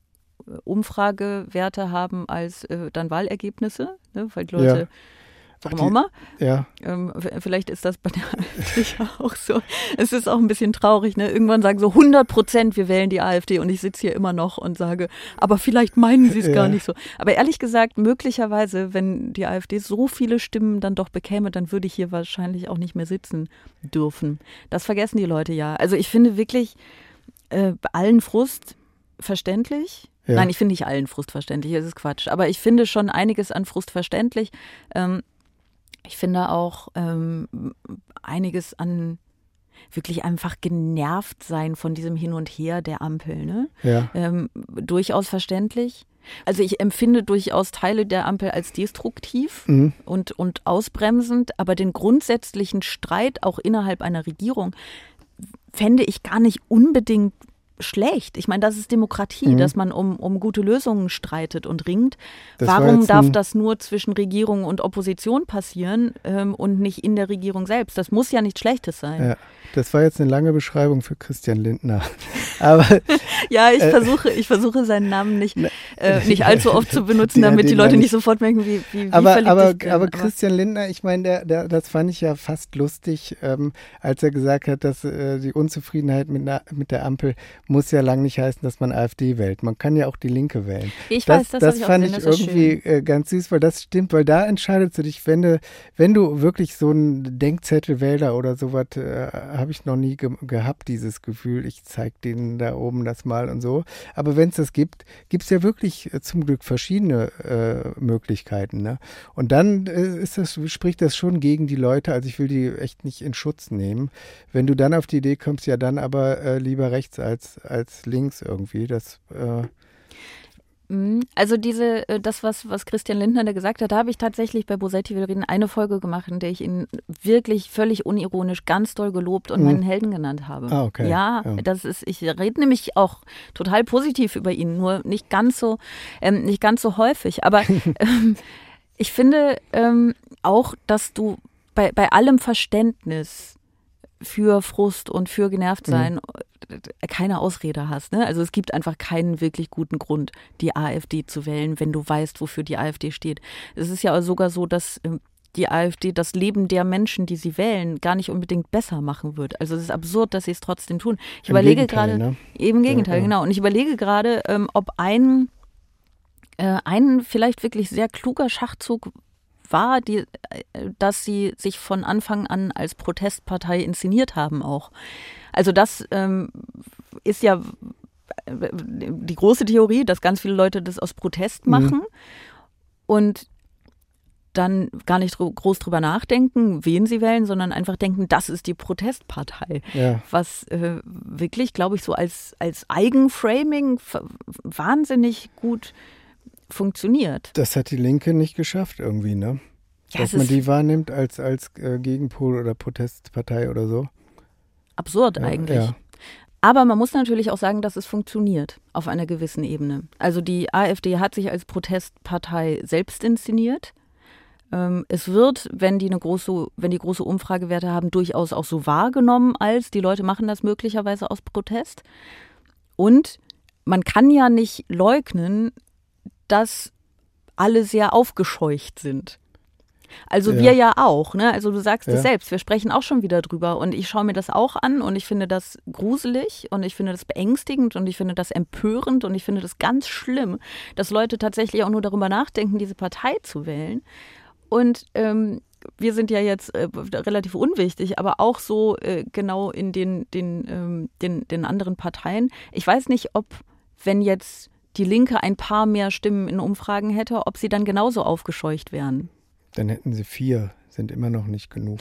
Umfragewerte haben als äh, dann Wahlergebnisse, ne? Weil die Leute, ja. warum Ach, die, auch immer, ja. ähm, vielleicht ist das bei der AfD auch so. Es ist auch ein bisschen traurig, ne? Irgendwann sagen so hundert Prozent, wir wählen die AfD und ich sitze hier immer noch und sage, aber vielleicht meinen sie es ja. gar nicht so. Aber ehrlich gesagt, möglicherweise, wenn die AfD so viele Stimmen dann doch bekäme, dann würde ich hier wahrscheinlich auch nicht mehr sitzen dürfen. Das vergessen die Leute ja. Also ich finde wirklich äh, allen Frust verständlich. Ja. Nein, ich finde nicht allen Frust verständlich, das ist Quatsch. Aber ich finde schon einiges an Frust verständlich. Ähm, ich finde auch ähm, einiges an wirklich einfach genervt sein von diesem Hin und Her der Ampel. Ne? Ja. Ähm, durchaus verständlich. Also ich empfinde durchaus Teile der Ampel als destruktiv mhm. und, und ausbremsend. Aber den grundsätzlichen Streit auch innerhalb einer Regierung fände ich gar nicht unbedingt schlecht. Ich meine, das ist Demokratie, mhm. dass man um, um gute Lösungen streitet und ringt. Das Warum darf das nur zwischen Regierung und Opposition passieren ähm, und nicht in der Regierung selbst? Das muss ja nichts Schlechtes sein. Ja. Das war jetzt eine lange Beschreibung für Christian Lindner. Aber ja, ich äh, versuche, ich versuche seinen Namen nicht, äh, nicht allzu oft zu benutzen, damit die Leute nicht sofort merken, wie, wie, wie aber, verliebt aber, ich bin. aber Christian Lindner, ich meine, der, der, das fand ich ja fast lustig, ähm, als er gesagt hat, dass äh, die Unzufriedenheit mit, na, mit der Ampel muss ja lang nicht heißen, dass man AfD wählt. Man kann ja auch die Linke wählen. Ich das, weiß, das, das ich fand auch ich gesehen, irgendwie äh, ganz süß, weil das stimmt, weil da entscheidest du dich, wenn du, wenn du wirklich so einen Denkzettelwähler oder sowas, äh, habe ich noch nie ge- gehabt, dieses Gefühl, ich zeig denen da oben das mal und so. Aber wenn es das gibt, gibt es ja wirklich äh, zum Glück verschiedene äh, Möglichkeiten. Ne? Und dann äh, ist das, spricht das schon gegen die Leute, also ich will die echt nicht in Schutz nehmen. Wenn du dann auf die Idee kommst, ja dann aber äh, lieber rechts als, als links irgendwie, das äh, Also diese, das, was, was Christian Lindner da gesagt hat, da habe ich tatsächlich bei Bosetti will reden eine Folge gemacht, in der ich ihn wirklich völlig unironisch ganz doll gelobt und mhm. meinen Helden genannt habe. Ah, okay. Ja, ja, das ist, ich rede nämlich auch total positiv über ihn, nur nicht ganz so, ähm, nicht ganz so häufig. Aber ähm, ich finde ähm, auch, dass du bei, bei allem Verständnis für Frust und für Genervtsein mhm. keine Ausrede hast. Ne? Also es gibt einfach keinen wirklich guten Grund, die AfD zu wählen, wenn du weißt, wofür die AfD steht. Es ist ja sogar so, dass die AfD das Leben der Menschen, die sie wählen, gar nicht unbedingt besser machen wird. Also es ist absurd, dass sie es trotzdem tun. Ich Im überlege Gegenteil, gerade, ne? eben im Gegenteil, ja, ja. genau. Und ich überlege gerade, ähm, ob ein, äh, ein vielleicht wirklich sehr kluger Schachzug war, die, dass sie sich von Anfang an als Protestpartei inszeniert haben auch. Also das ähm, ist ja die große Theorie, dass ganz viele Leute das aus Protest machen mhm. und dann gar nicht dr- groß drüber nachdenken, wen sie wählen, sondern einfach denken, das ist die Protestpartei. Ja. Was äh, wirklich, glaube ich, so als, als Eigenframing f- wahnsinnig gut funktioniert. Das hat die Linke nicht geschafft irgendwie, ne? Ja, Dass man die wahrnimmt als, als äh, Gegenpol oder Protestpartei oder so. Absurd ja, eigentlich. Ja. Aber man muss natürlich auch sagen, dass es funktioniert auf einer gewissen Ebene. Also die AfD hat sich als Protestpartei selbst inszeniert. Ähm, es wird, wenn die eine große, wenn die große Umfragewerte haben, durchaus auch so wahrgenommen, als die Leute machen das möglicherweise aus Protest. Und man kann ja nicht leugnen, dass alle sehr aufgescheucht sind. Also ja. wir ja auch, ne? Also du sagst es ja. selbst, wir sprechen auch schon wieder drüber und ich schaue mir das auch an und ich finde das gruselig und ich finde das beängstigend und ich finde das empörend und ich finde das ganz schlimm, dass Leute tatsächlich auch nur darüber nachdenken, diese Partei zu wählen. Und ähm, wir sind ja jetzt äh, relativ unwichtig, aber auch so äh, genau in den, den, ähm, den, den anderen Parteien. Ich weiß nicht, ob, wenn jetzt die Linke ein paar mehr Stimmen in Umfragen hätte, ob sie dann genauso aufgescheucht wären. Dann hätten sie vier, sind immer noch nicht genug.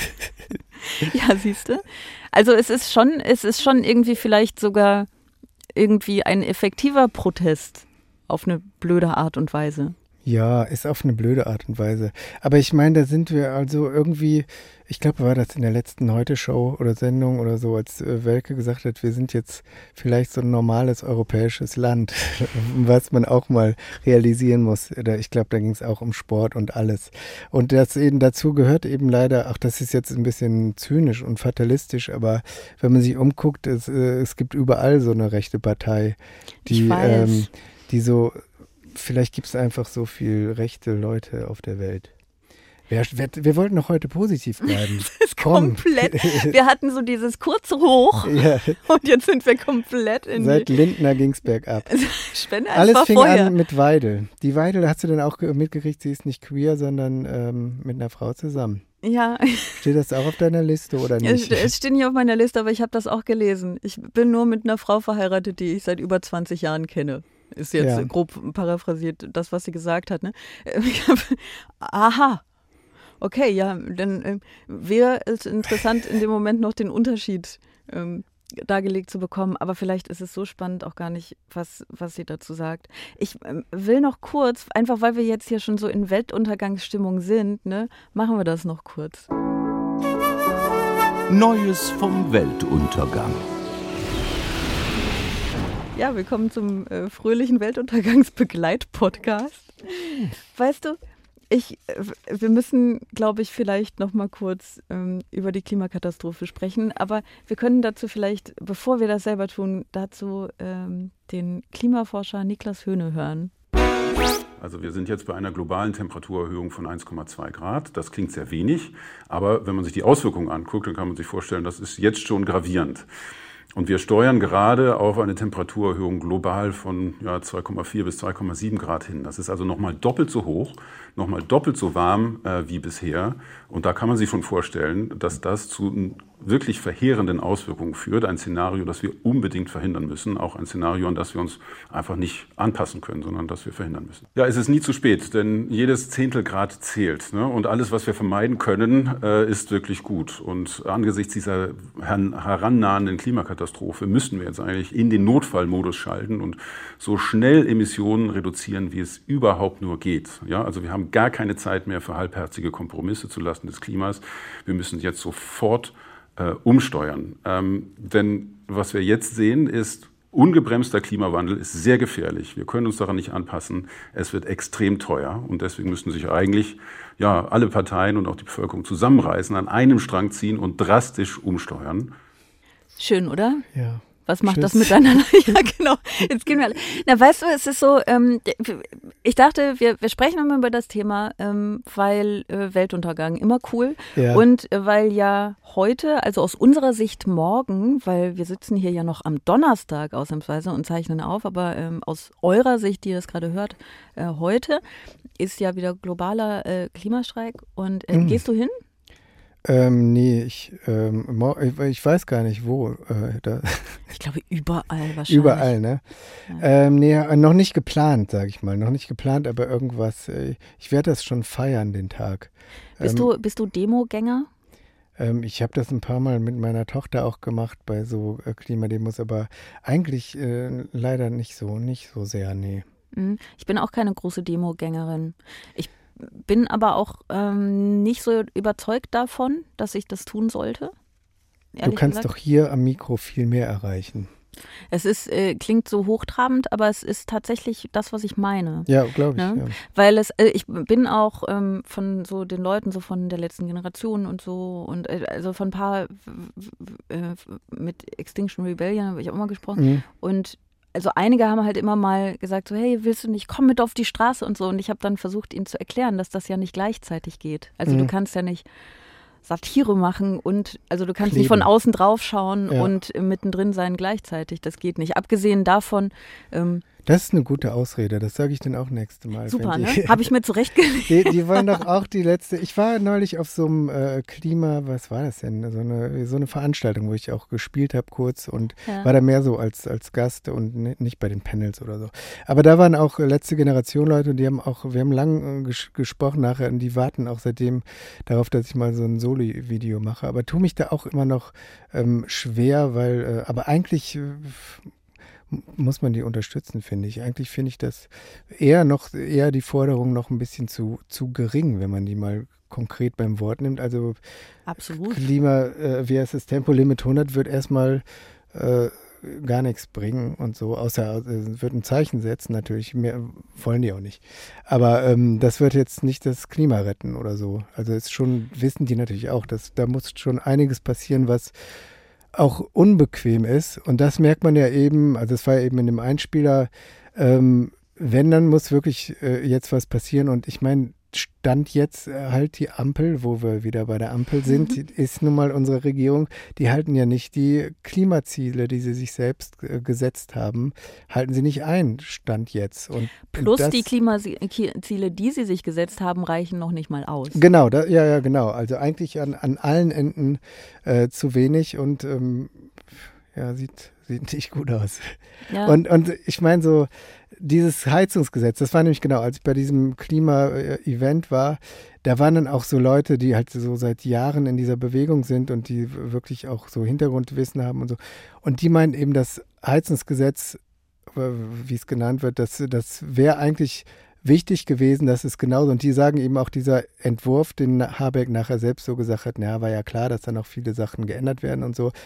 Ja, siehst du? Also es ist schon, es ist schon irgendwie vielleicht sogar irgendwie ein effektiver Protest auf eine blöde Art und Weise. Ja, ist auf eine blöde Art und Weise. Aber ich meine, da sind wir also irgendwie, ich glaube, war das in der letzten Heute-Show oder Sendung oder so, als äh, Welke gesagt hat, wir sind jetzt vielleicht so ein normales europäisches Land, was man auch mal realisieren muss. Ich glaube, da ging es auch um Sport und alles. Und das eben dazu gehört eben leider, auch das ist jetzt ein bisschen zynisch und fatalistisch, aber wenn man sich umguckt, es, äh, es gibt überall so eine rechte Partei, die, ähm, die so, vielleicht gibt es einfach so viel rechte Leute auf der Welt. Wir, wir, wir wollten doch heute positiv bleiben. Das ist Komm. komplett. Wir hatten so dieses kurze Hoch ja. und jetzt sind wir komplett in Seit die... Lindner ging es bergab. Spende, Alles war fing vorher. an mit Weidel. Die Weidel, hast du denn auch mitgekriegt, sie ist nicht queer, sondern ähm, mit einer Frau zusammen. Ja. Steht das auch auf deiner Liste oder nicht? Es, es steht nicht auf meiner Liste, aber ich habe das auch gelesen. Ich bin nur mit einer Frau verheiratet, die ich seit über zwanzig Jahren kenne. Ist jetzt ja. grob paraphrasiert das, was sie gesagt hat. Ne? Aha. Okay, ja, dann äh, wäre es interessant, in dem Moment noch den Unterschied ähm, dargelegt zu bekommen. Aber vielleicht ist es so spannend auch gar nicht, was, was sie dazu sagt. Ich äh, will noch kurz, einfach weil wir jetzt hier schon so in Weltuntergangsstimmung sind, ne, machen wir das noch kurz. Neues vom Weltuntergang. Ja, willkommen zum äh, fröhlichen Weltuntergangsbegleit-Podcast. Weißt du, ich, wir müssen, glaube ich, vielleicht noch mal kurz ähm, über die Klimakatastrophe sprechen. Aber wir können dazu vielleicht, bevor wir das selber tun, dazu ähm, den Klimaforscher Niklas Höhne hören. Also wir sind jetzt bei einer globalen Temperaturerhöhung von eins Komma zwei Grad. Das klingt sehr wenig, aber wenn man sich die Auswirkungen anguckt, dann kann man sich vorstellen, das ist jetzt schon gravierend. Und wir steuern gerade auf eine Temperaturerhöhung global von ja, zwei Komma vier bis zwei Komma sieben Grad hin. Das ist also nochmal doppelt so hoch, nochmal doppelt so warm äh, wie bisher. Und da kann man sich schon vorstellen, dass das zu wirklich verheerenden Auswirkungen führt. Ein Szenario, das wir unbedingt verhindern müssen. Auch ein Szenario, an das wir uns einfach nicht anpassen können, sondern das wir verhindern müssen. Ja, es ist nie zu spät, denn jedes Zehntelgrad zählt. Ne? Und alles, was wir vermeiden können, äh, ist wirklich gut. Und angesichts dieser herannahenden Klimakatastrophe müssten wir jetzt eigentlich in den Notfallmodus schalten und so schnell Emissionen reduzieren, wie es überhaupt nur geht. Ja, also wir haben gar keine Zeit mehr für halbherzige Kompromisse zulasten des Klimas. Wir müssen jetzt sofort äh, umsteuern. Ähm, denn was wir jetzt sehen, ist, ungebremster Klimawandel ist sehr gefährlich. Wir können uns daran nicht anpassen. Es wird extrem teuer. Und deswegen müssen sich eigentlich ja, alle Parteien und auch die Bevölkerung zusammenreißen, an einem Strang ziehen und drastisch umsteuern. Schön, oder? Ja. Was macht Tschüss. das miteinander? Ja, genau. Jetzt gehen wir alle. Na, weißt du, es ist so, ähm, ich dachte, wir, wir sprechen immer über das Thema, ähm, weil äh, Weltuntergang immer cool. Ja. Und äh, weil ja heute, also aus unserer Sicht morgen, weil wir sitzen hier ja noch am Donnerstag ausnahmsweise und zeichnen auf, aber ähm, aus eurer Sicht, die ihr das gerade hört, äh, heute ist ja wieder globaler äh, Klimastreik. Und äh, mhm. gehst du hin? Ähm, nee, ich, ähm, ich weiß gar nicht, wo. Äh, da. Ich glaube, überall wahrscheinlich. Überall, ne? Ja. Ähm, nee, noch nicht geplant, sag ich mal. Noch nicht geplant, aber irgendwas. Äh, ich werde das schon feiern, den Tag. Bist, ähm, du, bist du Demogänger? Ähm, ich habe das ein paar Mal mit meiner Tochter auch gemacht bei so äh, Klimademos, aber eigentlich äh, leider nicht so, nicht so sehr, nee. Ich bin auch keine große Demogängerin. Ich bin aber auch ähm, nicht so überzeugt davon, dass ich das tun sollte. Du kannst gesagt. Doch hier am Mikro viel mehr erreichen. Es ist, äh, klingt so hochtrabend, aber es ist tatsächlich das, was ich meine. Ja, glaube ich. Ne? Ja. Weil es, äh, ich bin auch ähm, von so den Leuten so von der letzten Generation und so und äh, also von ein paar äh, mit Extinction Rebellion habe ich auch mal gesprochen mhm. und also einige haben halt immer mal gesagt, so hey, willst du nicht, komm mit auf die Straße und so. Und ich habe dann versucht, ihnen zu erklären, dass das ja nicht gleichzeitig geht. Also mhm. du kannst ja nicht Satire machen und, also du kannst Kleben. nicht von außen drauf schauen ja. und mittendrin sein gleichzeitig. Das geht nicht. Abgesehen davon, ähm, das ist eine gute Ausrede, das sage ich dann auch nächstes Mal. Super, ne? Habe ich mir zurechtgelegt. Die, die wollen doch auch die letzte, ich war neulich auf so einem äh, Klima, was war das denn, so eine, so eine Veranstaltung, wo ich auch gespielt habe kurz und ja. war da mehr so als, als Gast und ne, nicht bei den Panels oder so. Aber da waren auch letzte Generation Leute und die haben auch, wir haben lang äh, ges- gesprochen nachher und die warten auch seitdem darauf, dass ich mal so ein Soli-Video mache. Aber tue mich da auch immer noch ähm, schwer, weil, äh, aber eigentlich äh, muss man die unterstützen, finde ich. Eigentlich finde ich das eher noch, eher die Forderung noch ein bisschen zu, zu gering, wenn man die mal konkret beim Wort nimmt. Also Absolut. Klima, äh, wie heißt das, Tempolimit hundert wird erstmal äh, gar nichts bringen und so, außer äh, wird ein Zeichen setzen, natürlich, mehr wollen die auch nicht. Aber ähm, das wird jetzt nicht das Klima retten oder so. Also ist schon, wissen die natürlich auch, dass da muss schon einiges passieren, was auch unbequem ist. Und das merkt man ja eben, also es war ja eben in dem Einspieler, ähm, wenn, dann muss wirklich äh, jetzt was passieren. Und ich meine, Stand jetzt äh, halt die Ampel, wo wir wieder bei der Ampel sind, mhm. ist nun mal unsere Regierung, die halten ja nicht die Klimaziele, die sie sich selbst äh, gesetzt haben, halten sie nicht ein, Stand jetzt. Und, Plus und das, die Klimaziele, die sie sich gesetzt haben, reichen noch nicht mal aus. Genau, da, ja, ja, genau. Also eigentlich an, an allen Enden äh, zu wenig und ähm, ja, sieht, sieht nicht gut aus. Ja. Und, und ich meine so, dieses Heizungsgesetz, das war nämlich genau, als ich bei diesem Klima-Event war, da waren dann auch so Leute, die halt so seit Jahren in dieser Bewegung sind und die wirklich auch so Hintergrundwissen haben und so. Und die meinen eben, das Heizungsgesetz, wie es genannt wird, das, das wäre eigentlich wichtig gewesen, dass es genauso, und die sagen eben auch, dieser Entwurf, den Habeck nachher selbst so gesagt hat, naja, war ja klar, dass da noch viele Sachen geändert werden und so,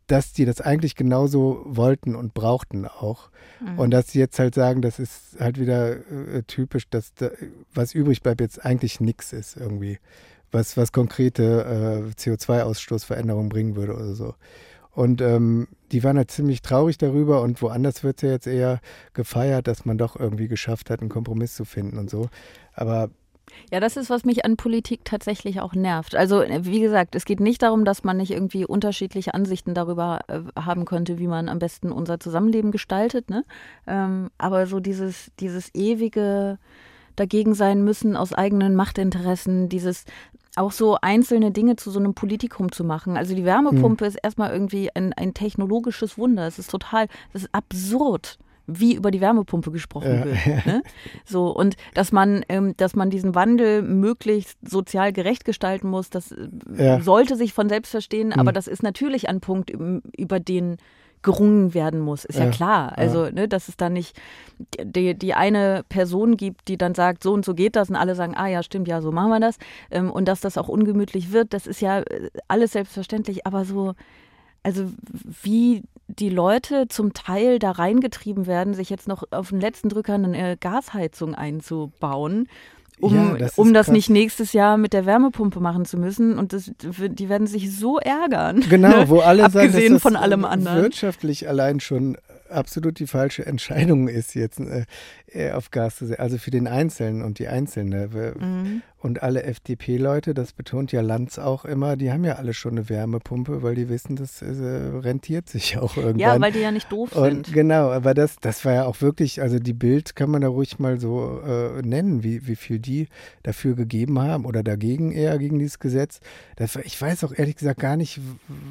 dass die das eigentlich genauso wollten und brauchten auch. Mhm. Und dass sie jetzt halt sagen, das ist halt wieder äh, typisch, dass da, was übrig bleibt, jetzt eigentlich nichts ist irgendwie, was, was konkrete äh, C O zwei Ausstoßveränderungen bringen würde oder so. Und ähm, die waren halt ziemlich traurig darüber und woanders wird es ja jetzt eher gefeiert, dass man doch irgendwie geschafft hat, einen Kompromiss zu finden und so. Aber ja, das ist, was mich an Politik tatsächlich auch nervt. Also wie gesagt, es geht nicht darum, dass man nicht irgendwie unterschiedliche Ansichten darüber äh, haben könnte, wie man am besten unser Zusammenleben gestaltet, ne? Ähm, aber so dieses, dieses ewige dagegen sein müssen aus eigenen Machtinteressen, dieses auch so einzelne Dinge zu so einem Politikum zu machen. Also die Wärmepumpe mhm. ist erstmal irgendwie ein, ein technologisches Wunder. Es ist total, das ist absurd, wie über die Wärmepumpe gesprochen ja. wird. Ne? So, und dass man, ähm, dass man diesen Wandel möglichst sozial gerecht gestalten muss, das ja. sollte sich von selbst verstehen, mhm. aber das ist natürlich ein Punkt, über den gerungen werden muss, ist ja, ja klar. Also, ja. ne, dass es da nicht die, die eine Person gibt, die dann sagt, so und so geht das und alle sagen, ah ja, stimmt, ja, so machen wir das. Ähm, und dass das auch ungemütlich wird, das ist ja alles selbstverständlich, aber so, also wie die Leute zum Teil da reingetrieben werden, sich jetzt noch auf den letzten Drücker eine Gasheizung einzubauen, um, ja, das, um das nicht nächstes Jahr mit der Wärmepumpe machen zu müssen. Und das, die werden sich so ärgern. Genau, wo alle abgesehen sagen, dass das von allem anderen. Wirtschaftlich allein schon absolut die falsche Entscheidung ist, jetzt äh, auf Gas zu setzen. Also für den Einzelnen und die Einzelne. Mhm. Und alle F D P-Leute, das betont ja Lanz auch immer, die haben ja alle schon eine Wärmepumpe, weil die wissen, das äh, rentiert sich auch irgendwann. Ja, weil die ja nicht doof und, sind. Genau, aber das, das war ja auch wirklich, also die Bild kann man da ruhig mal so äh, nennen, wie, wie viel die dafür gegeben haben oder dagegen eher, gegen dieses Gesetz. Das, ich weiß auch ehrlich gesagt gar nicht,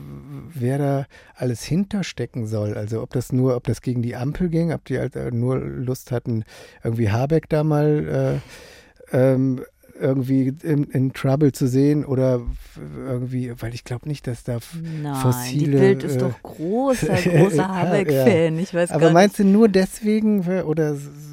wer da alles hinterstecken soll. Also ob das nur, ob das gegen die Ampel ging, ob die halt nur Lust hatten, irgendwie Habeck da mal äh, ähm, irgendwie in, in Trouble zu sehen oder irgendwie, weil ich glaube nicht, dass da Nein, fossile... die Bild ist doch großer, großer Habeck-Fan. Ja. Ich weiß Aber gar meinst nicht. du nur deswegen oder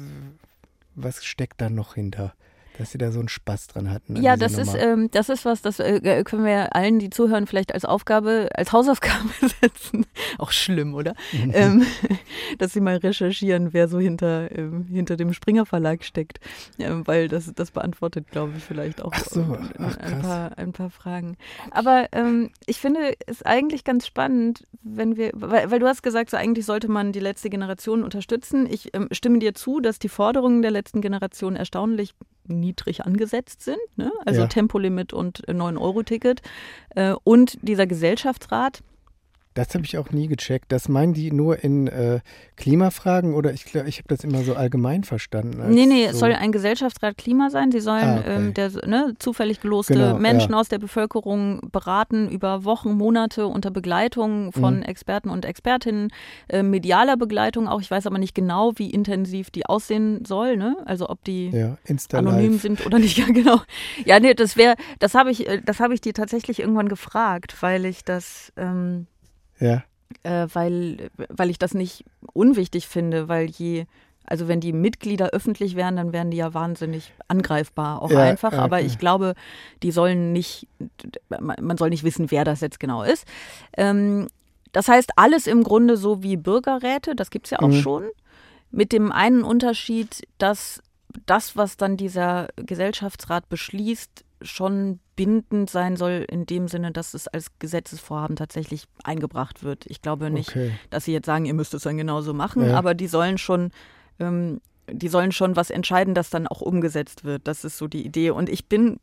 was steckt da noch hinter? Dass sie da so einen Spaß dran hatten. Ja, das ist, ähm, das ist was, das äh, können wir allen, die zuhören, vielleicht als Aufgabe, als Hausaufgabe setzen. Auch schlimm, oder? Mhm. Ähm, dass sie mal recherchieren, wer so hinter, ähm, hinter dem Springer Verlag steckt. Ähm, weil das, das beantwortet, glaube ich, vielleicht auch ach so, ach, ein, paar, ein paar Fragen. Aber ähm, ich finde es eigentlich ganz spannend, wenn wir, weil, weil du hast gesagt, so eigentlich sollte man die letzte Generation unterstützen. Ich ähm, stimme dir zu, dass die Forderungen der letzten Generation erstaunlich niedrig angesetzt sind, ne? Also ja. Tempolimit und neun Euro Ticket äh, und dieser Gesellschaftsrat. Das habe ich auch nie gecheckt. Das meinen die nur in äh, Klimafragen oder ich glaube, ich habe das immer so allgemein verstanden. Als nee, nee, so es soll ein Gesellschaftsrat Klima sein. Sie sollen ah, okay. ähm, der, ne, zufällig geloste genau, Menschen ja. aus der Bevölkerung beraten über Wochen, Monate unter Begleitung von mhm. Experten und Expertinnen, äh, medialer Begleitung auch. Ich weiß aber nicht genau, wie intensiv die aussehen soll, ne? Also ob die ja, anonym sind oder nicht. Ja, genau. Ja, nee, das wäre, das habe ich, das habe ich dir tatsächlich irgendwann gefragt, weil ich das ähm, Ja. Äh, weil, weil ich das nicht unwichtig finde, weil je, also wenn die Mitglieder öffentlich wären, dann wären die ja wahnsinnig angreifbar, auch ja, einfach. okay. Aber ich glaube, die sollen nicht, man soll nicht wissen, wer das jetzt genau ist. Ähm, das heißt, alles im Grunde so wie Bürgerräte, das gibt es ja auch mhm. schon, mit dem einen Unterschied, dass das, was dann dieser Gesellschaftsrat beschließt, schon bindend sein soll in dem Sinne, dass es als Gesetzesvorhaben tatsächlich eingebracht wird. Ich glaube nicht, okay. dass sie jetzt sagen, ihr müsst es dann genauso machen, ja. aber die sollen schon, ähm, die sollen schon was entscheiden, das dann auch umgesetzt wird. Das ist so die Idee. Und ich bin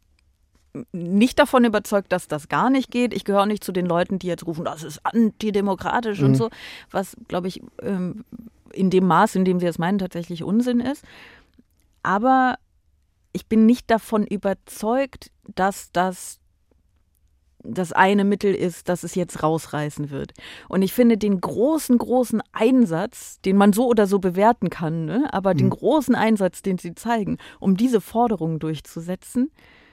nicht davon überzeugt, dass das gar nicht geht. Ich gehöre nicht zu den Leuten, die jetzt rufen, das ist antidemokratisch mhm. und so, was, glaube ich, ähm, in dem Maß, in dem sie es meinen, tatsächlich Unsinn ist. Aber ich bin nicht davon überzeugt, dass das das eine Mittel ist, das es jetzt rausreißen wird. Und ich finde den großen, großen Einsatz, den man so oder so bewerten kann, ne? aber mhm. den großen Einsatz, den sie zeigen, um diese Forderungen durchzusetzen,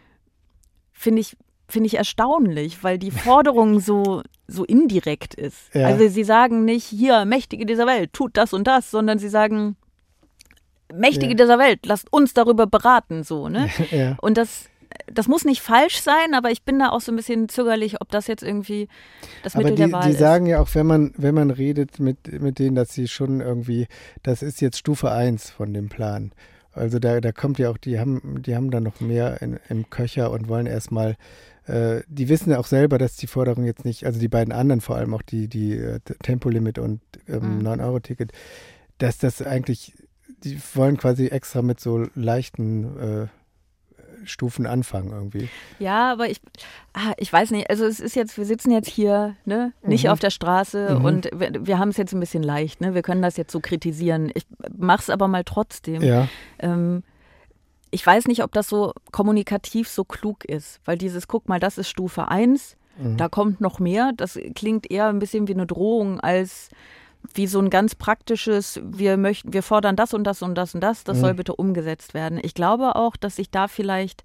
finde ich, finde ich erstaunlich, weil die Forderung so, so indirekt ist. Ja. Also sie sagen nicht, hier, Mächtige dieser Welt, tut das und das, sondern sie sagen, Mächtige ja. dieser Welt, lasst uns darüber beraten, so, ne? Ja. Und das, das muss nicht falsch sein, aber ich bin da auch so ein bisschen zögerlich, ob das jetzt irgendwie das aber Mittel die, der Wahl ist. Die sagen ja auch, wenn man, wenn man redet mit, mit denen, dass sie schon irgendwie, das ist jetzt Stufe eins von dem Plan. Also da, da kommt ja auch, die haben, die haben da noch mehr in, im Köcher und wollen erstmal, äh, die wissen ja auch selber, dass die Forderung jetzt nicht, also die beiden anderen vor allem auch die, die äh, Tempolimit und ähm, Mhm. neun Euro Ticket, dass das eigentlich, die wollen quasi extra mit so leichten äh, Stufen anfangen irgendwie. Ja, aber ich, ah, ich weiß nicht, also es ist jetzt, wir sitzen jetzt hier, ne, nicht Mhm. auf der Straße Mhm. und wir, wir haben es jetzt ein bisschen leicht, ne, wir können das jetzt so kritisieren. Ich mach's aber mal trotzdem. Ja. Ähm, ich weiß nicht, ob das so kommunikativ so klug ist, weil dieses, guck mal, das ist Stufe eins, Mhm. da kommt noch mehr, das klingt eher ein bisschen wie eine Drohung als wie so ein ganz praktisches, wir möchten, wir fordern das und das und das und das, das Mhm. soll bitte umgesetzt werden. Ich glaube auch, dass sich da vielleicht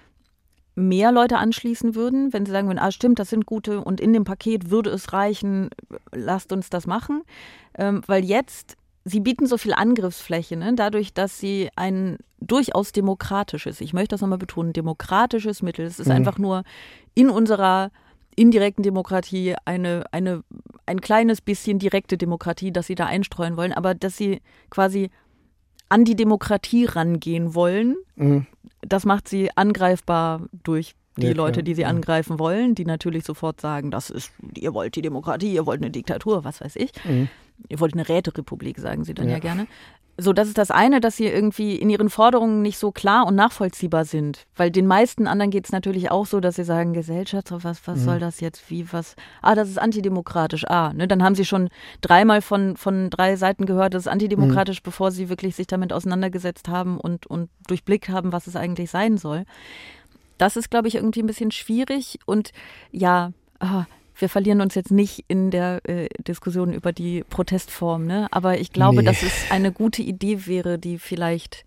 mehr Leute anschließen würden, wenn sie sagen würden, ah stimmt, das sind gute und in dem Paket würde es reichen, lasst uns das machen. Ähm, weil jetzt, sie bieten so viel Angriffsfläche, ne? Dadurch, dass sie ein durchaus demokratisches, ich möchte das nochmal betonen, demokratisches Mittel, es ist Mhm. einfach nur in unserer indirekten Demokratie eine, eine, ein kleines bisschen direkte Demokratie, dass sie da einstreuen wollen, aber dass sie quasi an die Demokratie rangehen wollen, Mhm. das macht sie angreifbar durch die Ja, Leute, klar. die sie Ja. angreifen wollen, die natürlich sofort sagen, das ist, ihr wollt die Demokratie, ihr wollt eine Diktatur, was weiß ich. Mhm. Ihr wollt eine Räterepublik, sagen sie dann ja, Ja. gerne. So, das ist das eine, dass sie irgendwie in ihren Forderungen nicht so klar und nachvollziehbar sind. Weil den meisten anderen geht es natürlich auch so, dass sie sagen, Gesellschaft, was, was Mhm. soll das jetzt, wie, was, ah, das ist antidemokratisch, ah, ne, dann haben sie schon dreimal von, von drei Seiten gehört, das ist antidemokratisch, bevor sie wirklich sich damit auseinandergesetzt haben und, und durchblickt haben, was es eigentlich sein soll. Das ist, glaube ich, irgendwie ein bisschen schwierig und ja, ah, wir verlieren uns jetzt nicht in der äh, Diskussion über die Protestform, ne? Aber ich glaube, Nee. dass es eine gute Idee wäre, die vielleicht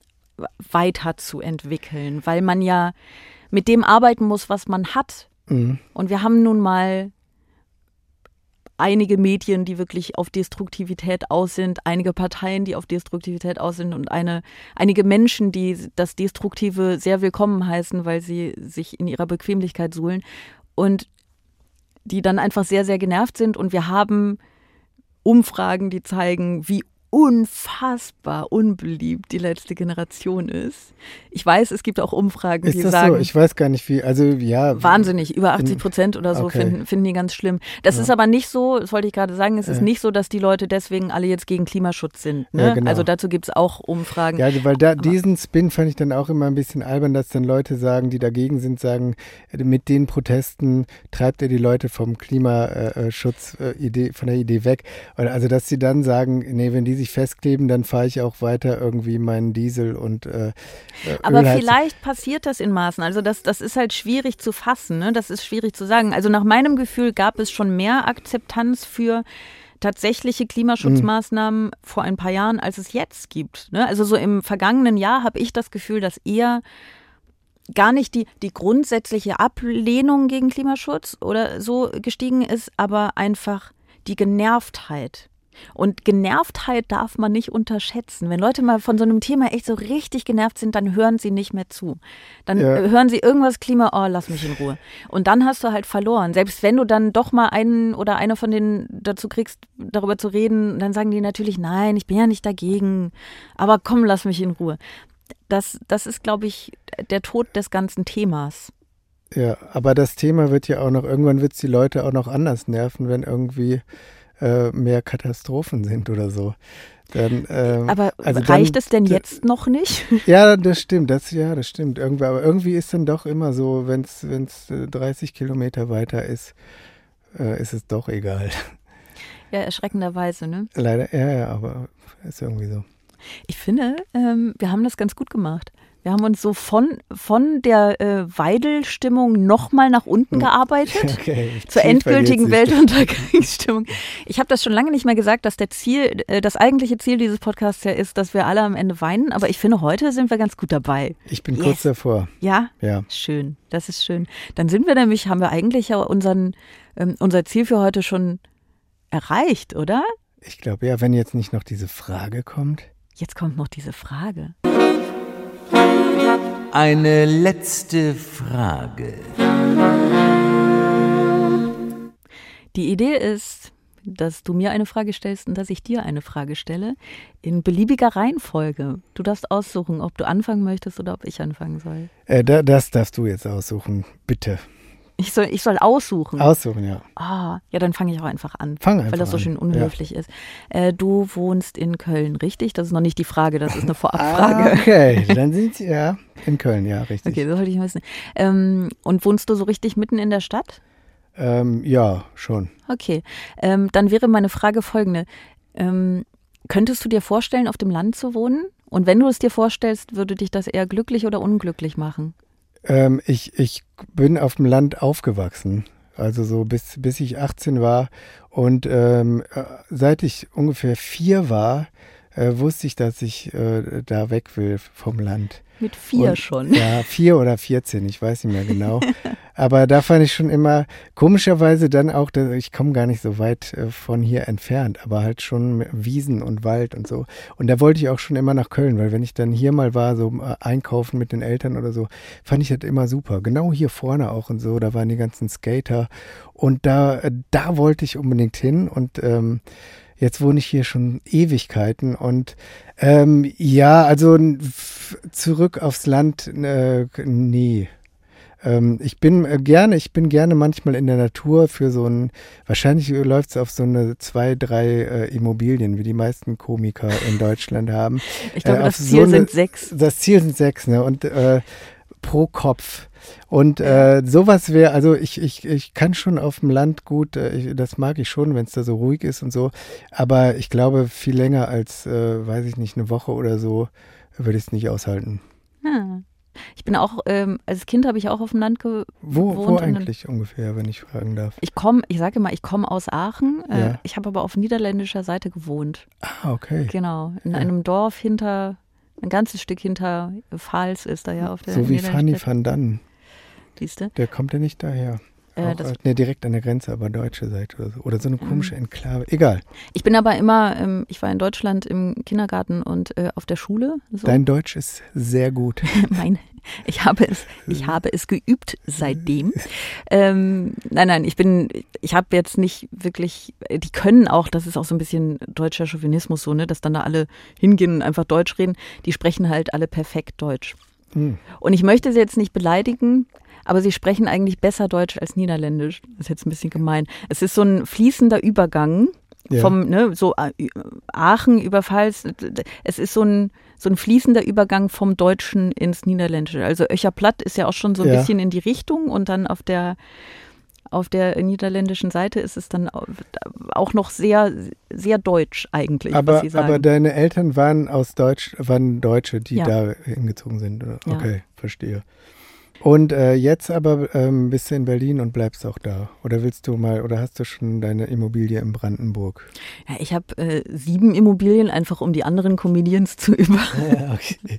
weiter zu entwickeln, weil man ja mit dem arbeiten muss, was man hat. Mhm. Und wir haben nun mal einige Medien, die wirklich auf Destruktivität aus sind, einige Parteien, die auf Destruktivität aus sind und eine, einige Menschen, die das Destruktive sehr willkommen heißen, weil sie sich in ihrer Bequemlichkeit suhlen. Und die dann einfach sehr, sehr genervt sind. Und wir haben Umfragen, die zeigen, wie unfassbar unbeliebt die letzte Generation ist. Ich weiß, es gibt auch Umfragen, Ist die das sagen, so? Ich weiß gar nicht wie, also ja. wahnsinnig, über achtzig Prozent oder so Okay. finden, finden die ganz schlimm. Das Ja. ist aber nicht so, das wollte ich gerade sagen, es ist Ja. nicht so, dass die Leute deswegen alle jetzt gegen Klimaschutz sind. Ne? Ja, genau. Also dazu gibt es auch Umfragen. Ja, weil da diesen Spin fand ich dann auch immer ein bisschen albern, dass dann Leute sagen, die dagegen sind, sagen, äh, mit den Protesten treibt ihr die Leute vom Klimaschutz äh, Idee, von der Idee weg. Und also dass sie dann sagen, nee, wenn die sich festkleben, dann fahre ich auch weiter irgendwie meinen Diesel und äh, äh, Aber Ölheizung. vielleicht passiert das in Maßen. Also das, das ist halt schwierig zu fassen, ne? Das ist schwierig zu sagen. Also nach meinem Gefühl gab es schon mehr Akzeptanz für tatsächliche Klimaschutzmaßnahmen Mhm. vor ein paar Jahren, als es jetzt gibt. Ne? Also so im vergangenen Jahr habe ich das Gefühl, dass eher gar nicht die, die grundsätzliche Ablehnung gegen Klimaschutz oder so gestiegen ist, aber einfach die Genervtheit. Und Genervtheit darf man nicht unterschätzen. Wenn Leute mal von so einem Thema echt so richtig genervt sind, dann hören sie nicht mehr zu. Dann Ja. äh, hören sie irgendwas Klima, oh, lass mich in Ruhe. Und dann hast du halt verloren. Selbst wenn du dann doch mal einen oder eine von denen dazu kriegst, darüber zu reden, dann sagen die natürlich, nein, ich bin ja nicht dagegen. Aber komm, lass mich in Ruhe. Das, das ist, glaube ich, der Tod des ganzen Themas. Ja, aber das Thema wird ja auch noch, irgendwann wird es die Leute auch noch anders nerven, wenn irgendwie äh, mehr Katastrophen sind oder so. Dann, ähm, Aber also reicht dann, es denn jetzt noch nicht? Ja, das stimmt, das, ja, das stimmt. Irgendwie, aber irgendwie ist dann doch immer so, wenn es äh, dreißig Kilometer weiter ist, äh, ist es doch egal. Ja, erschreckenderweise, ne? Leider, ja, ja, aber ist irgendwie so. Ich finde, ähm, wir haben das ganz gut gemacht. Wir haben uns so von, von der äh, Weidel-Stimmung nochmal nach unten gearbeitet, Okay, zur tief endgültigen vergeht sich. Weltuntergangsstimmung. Ich habe das schon lange nicht mehr gesagt, dass der Ziel, äh, das eigentliche Ziel dieses Podcasts ja ist, dass wir alle am Ende weinen. Aber ich finde, heute sind wir ganz gut dabei. Ich bin Yes. kurz davor. Ja? Ja. Schön, das ist schön. Dann sind wir nämlich, haben wir eigentlich ja unseren, ähm, unser Ziel für heute schon erreicht, oder? Ich glaube, ja, wenn jetzt nicht noch diese Frage kommt. Jetzt kommt noch diese Frage. eine letzte Frage. Die Idee ist, dass du mir eine Frage stellst und dass ich dir eine Frage stelle, in beliebiger Reihenfolge. Du darfst aussuchen, ob du anfangen möchtest oder ob ich anfangen soll. Äh, da, das darfst du jetzt aussuchen, bitte. Ich soll, ich soll aussuchen? Aussuchen, ja. Ah, ja, dann fange ich auch einfach an. Fang einfach Weil das so an. schön unhöflich ja. ist. Äh, du wohnst in Köln, richtig? Das ist noch nicht die Frage, das ist eine Vorabfrage. Ah, okay, dann sind sie, ja, in Köln, ja, richtig. Okay, das wollte ich wissen. Ähm, und wohnst du so richtig mitten in der Stadt? Ähm, ja, schon. Okay, ähm, dann wäre meine Frage folgende. Ähm, könntest du dir vorstellen, auf dem Land zu wohnen? Und wenn du es dir vorstellst, würde dich das eher glücklich oder unglücklich machen? Ähm, ich, ich bin auf dem Land aufgewachsen, also so bis, bis ich achtzehn war. Und ähm, seit ich ungefähr vier war, äh, wusste ich, dass ich äh, da weg will vom Land. Mit vier und, schon? Ja, vier oder vierzehn, ich weiß nicht mehr genau. Aber da fand ich schon immer, komischerweise dann auch, ich komme gar nicht so weit äh, von hier entfernt, aber halt schon Wiesen und Wald und so. Und da wollte ich auch schon immer nach Köln, weil wenn ich dann hier mal war, so äh, einkaufen mit den Eltern oder so, fand ich das immer super. Genau hier vorne auch und so, da waren die ganzen Skater. Und da, äh, da wollte ich unbedingt hin und ähm, jetzt wohne ich hier schon Ewigkeiten und ähm, ja, also f- zurück aufs Land, äh, nee. Ähm, ich bin äh, gerne, ich bin gerne manchmal in der Natur für so ein, wahrscheinlich läuft es auf so eine zwei, drei äh, Immobilien, wie die meisten Komiker in Deutschland haben. Ich glaube, äh, das so Ziel eine, sind sechs. Das Ziel sind sechs, ne? Und äh, pro Kopf. Und äh, sowas wäre, also ich, ich, ich kann schon auf dem Land gut, äh, ich, das mag ich schon, wenn es da so ruhig ist und so, aber ich glaube, viel länger als, äh, weiß ich nicht, eine Woche oder so, würde ich es nicht aushalten. Ah. Ich bin auch, ähm, als Kind habe ich auch auf dem Land gewohnt. Wo, wo eigentlich ungefähr, wenn ich fragen darf? Ich komme, ich sage immer, ich komme aus Aachen, äh, Ja. ich habe aber auf niederländischer Seite gewohnt. Ah, okay. Genau, in Ja. einem Dorf hinter, ein ganzes Stück hinter Pfalz ist da ja auf der So wie niederländischen Fanny Seite. van Dannen. Siehst du? Der kommt ja nicht daher. Äh, Auch, das- äh, ne, direkt an der Grenze, aber deutsche Seite oder so. Oder so eine komische Enklave. Egal. Ich bin aber immer, ähm, ich war in Deutschland im Kindergarten und äh, auf der Schule. So. Dein Deutsch ist sehr gut. Mein, ich habe es, ich habe es geübt seitdem. ähm, nein, nein, ich bin, ich habe jetzt nicht wirklich, die können auch, das ist auch so ein bisschen deutscher Chauvinismus so, ne, dass dann da alle hingehen und einfach Deutsch reden. Die sprechen halt alle perfekt Deutsch. Hm. Und ich möchte sie jetzt nicht beleidigen, aber sie sprechen eigentlich besser Deutsch als Niederländisch. Das ist jetzt ein bisschen gemein. Es ist so ein fließender Übergang. Ja. Vom, ne, so äh, Aachen über Pfalz, es ist so ein, so ein fließender Übergang vom Deutschen ins Niederländische. Also Öcherplatt ist ja auch schon so ein Ja. bisschen in die Richtung und dann auf der, auf der niederländischen Seite ist es dann auch noch sehr, sehr deutsch eigentlich, aber, was sie sagen. aber deine Eltern waren aus Deutsch, waren Deutsche, die Ja. da hingezogen sind, oder? Ja. Okay, verstehe. Und äh, jetzt aber ähm, bist du in Berlin und bleibst auch da? Oder willst du mal, oder hast du schon deine Immobilie in Brandenburg? Ja, ich habe äh, sieben Immobilien, einfach um die anderen Comedians zu über. Ja, okay.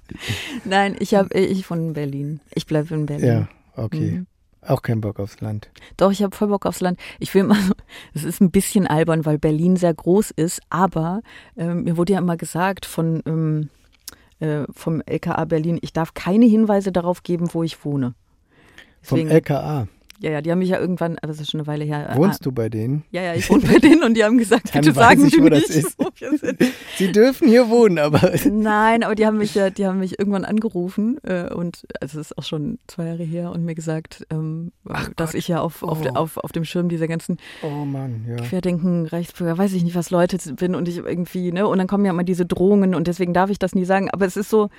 Nein, ich habe ich von Berlin. Ich bleibe in Berlin. Ja, okay. Mhm. Auch kein Bock aufs Land. Doch, ich habe voll Bock aufs Land. Ich will immer, es ist ein bisschen albern, weil Berlin sehr groß ist, aber ähm, mir wurde ja immer gesagt von ähm, äh, vom L K A Berlin, ich darf keine Hinweise darauf geben, wo ich wohne. Vom L K A. Ja, ja, die haben mich ja irgendwann, das ist schon eine Weile her. Wohnst äh, du bei denen? Ja, ja, ich wohne bei denen und die haben gesagt, Dann bitte weiß sagen ich, Sie wo mir das nicht, ist. wo wir sind. Sie dürfen hier wohnen, aber Nein, aber die haben mich ja, die haben mich irgendwann angerufen äh, und also es ist auch schon zwei Jahre her und mir gesagt, ähm, Ach dass Gott. ich ja auf, auf, Oh. der, auf, auf dem Schirm dieser ganzen oh Mann, ja. Querdenken, Reichsbürger, weiß ich nicht, was Leute bin und ich irgendwie, ne, und dann kommen ja immer diese Drohungen und deswegen darf ich das nie sagen, aber es ist so,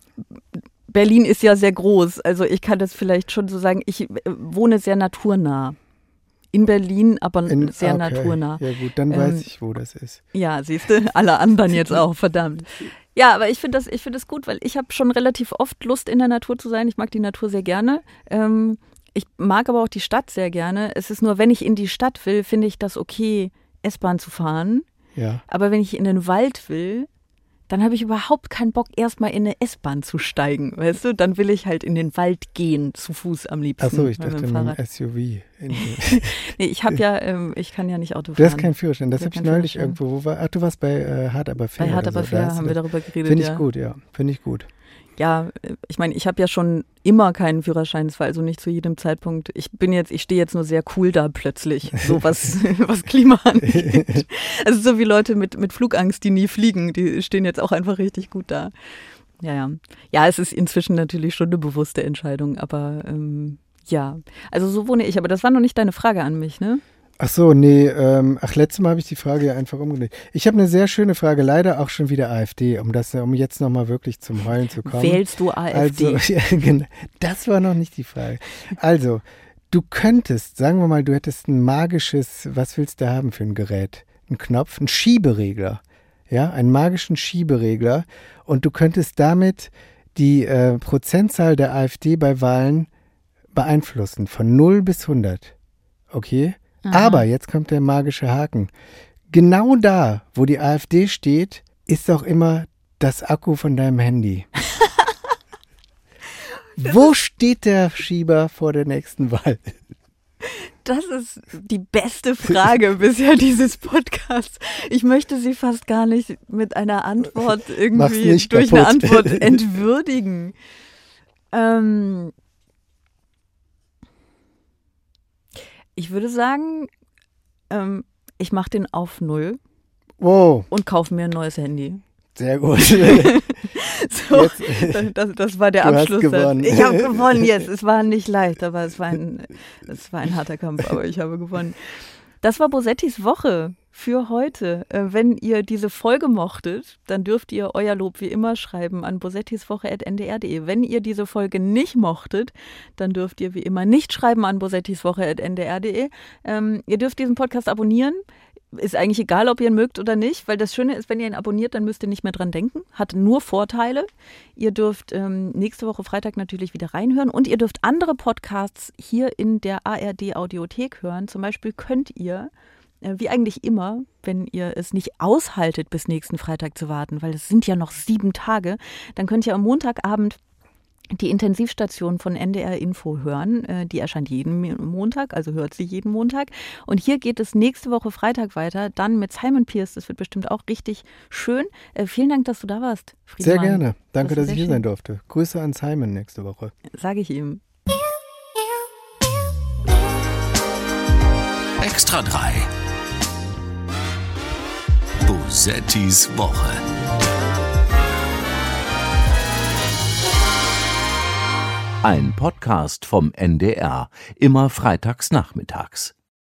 Berlin ist ja sehr groß, also ich kann das vielleicht schon so sagen, ich äh, wohne sehr naturnah. In Berlin, aber In, sehr okay. naturnah. Ja gut, dann Ähm, weiß ich, wo das ist. Ja, siehst du, alle anderen jetzt auch, verdammt. Ja, aber ich finde das, ich finde das gut, weil ich habe schon relativ oft Lust, in der Natur zu sein. Ich mag die Natur sehr gerne. Ähm, ich mag aber auch die Stadt sehr gerne. Es ist nur, wenn ich in die Stadt will, finde ich das okay, S-Bahn zu fahren. Ja. Aber wenn ich in den Wald will, dann habe ich überhaupt keinen Bock, erstmal in eine S-Bahn zu steigen, weißt du? Dann will ich halt in den Wald gehen, zu Fuß am liebsten. Achso, ich mit dachte dem mit dem Fahrrad. S U V. In Nee, ich habe ja, ähm, ich kann ja nicht Auto Du fahren. hast keinen Führerschein, das Ich habe hab ich keinen neulich Führerschein. irgendwo, wo war, ach du warst bei äh, Hart aber fair. Bei Hart oder aber so. fair Da hast haben du wir das- darüber geredet, Finde ich ja. gut, ja, finde ich gut. Ja, ich meine, ich habe ja schon immer keinen Führerschein, das war also nicht zu jedem Zeitpunkt. Ich bin jetzt, ich stehe jetzt nur sehr cool da plötzlich, so was, was Klima angeht. Also so wie Leute mit, mit Flugangst, die nie fliegen, die stehen jetzt auch einfach richtig gut da. Ja, ja. Ja, es ist inzwischen natürlich schon eine bewusste Entscheidung, aber ähm, ja, also so wohne ich, aber das war noch nicht deine Frage an mich, ne? Ach so, nee, ähm, ach, letztes Mal habe ich die Frage ja einfach umgedreht. Ich habe eine sehr schöne Frage, leider auch schon wieder AfD, um das, um jetzt nochmal wirklich zum Heulen zu kommen. Wählst du AfD? Also, ja, genau, das war noch nicht die Frage. Also, du könntest, sagen wir mal, du hättest ein magisches, was willst du haben für ein Gerät? Ein Knopf, ein Schieberegler, ja, einen magischen Schieberegler und du könntest damit die äh, Prozentzahl der AfD bei Wahlen beeinflussen, von null bis hundert, okay? Aha. Aber jetzt kommt der magische Haken. Genau da, wo die AfD steht, ist auch immer das Akku von deinem Handy. Wo steht der Schieber vor der nächsten Wahl? Das ist die beste Frage bisher dieses Podcasts. Ich möchte sie fast gar nicht mit einer Antwort irgendwie durch kaputt. eine Antwort entwürdigen. Ähm... Ich würde sagen, ähm, ich mache den auf Null wow. und kaufe mir ein neues Handy. Sehr gut. so, Jetzt, das, das war der du Abschluss. Hast gewonnen. Ich habe gewonnen jetzt. Es war nicht leicht, aber es war, ein, es war ein harter Kampf, aber ich habe gewonnen. Das war Bosettis Woche für heute. Äh, wenn ihr diese Folge mochtet, dann dürft ihr euer Lob wie immer schreiben an bosettiswoche at n d r punkt d e. Wenn ihr diese Folge nicht mochtet, dann dürft ihr wie immer nicht schreiben an bosettiswoche at n d r punkt d e. Ähm, ihr dürft diesen Podcast abonnieren. Ist eigentlich egal, ob ihr ihn mögt oder nicht, weil das Schöne ist, wenn ihr ihn abonniert, dann müsst ihr nicht mehr dran denken. Hat nur Vorteile. Ihr dürft ähm, nächste Woche Freitag natürlich wieder reinhören und ihr dürft andere Podcasts hier in der A R D-Audiothek hören. Zum Beispiel könnt ihr, äh, wie eigentlich immer, wenn ihr es nicht aushaltet, bis nächsten Freitag zu warten, weil es sind ja noch sieben Tage, dann könnt ihr am Montagabend die Intensivstation von N D R Info hören. Die erscheint jeden Montag, also hört sie jeden Montag. Und hier geht es nächste Woche Freitag weiter, dann mit Simon Pierce. Das wird bestimmt auch richtig schön. Äh, vielen Dank, dass du da warst, Friedemann. Sehr gerne. Danke, das dass ich hier schön. sein durfte. Grüße an Simon nächste Woche. Sage ich ihm. Extra drei. Bosettis Woche. Ein Podcast vom N D R, immer freitags nachmittags.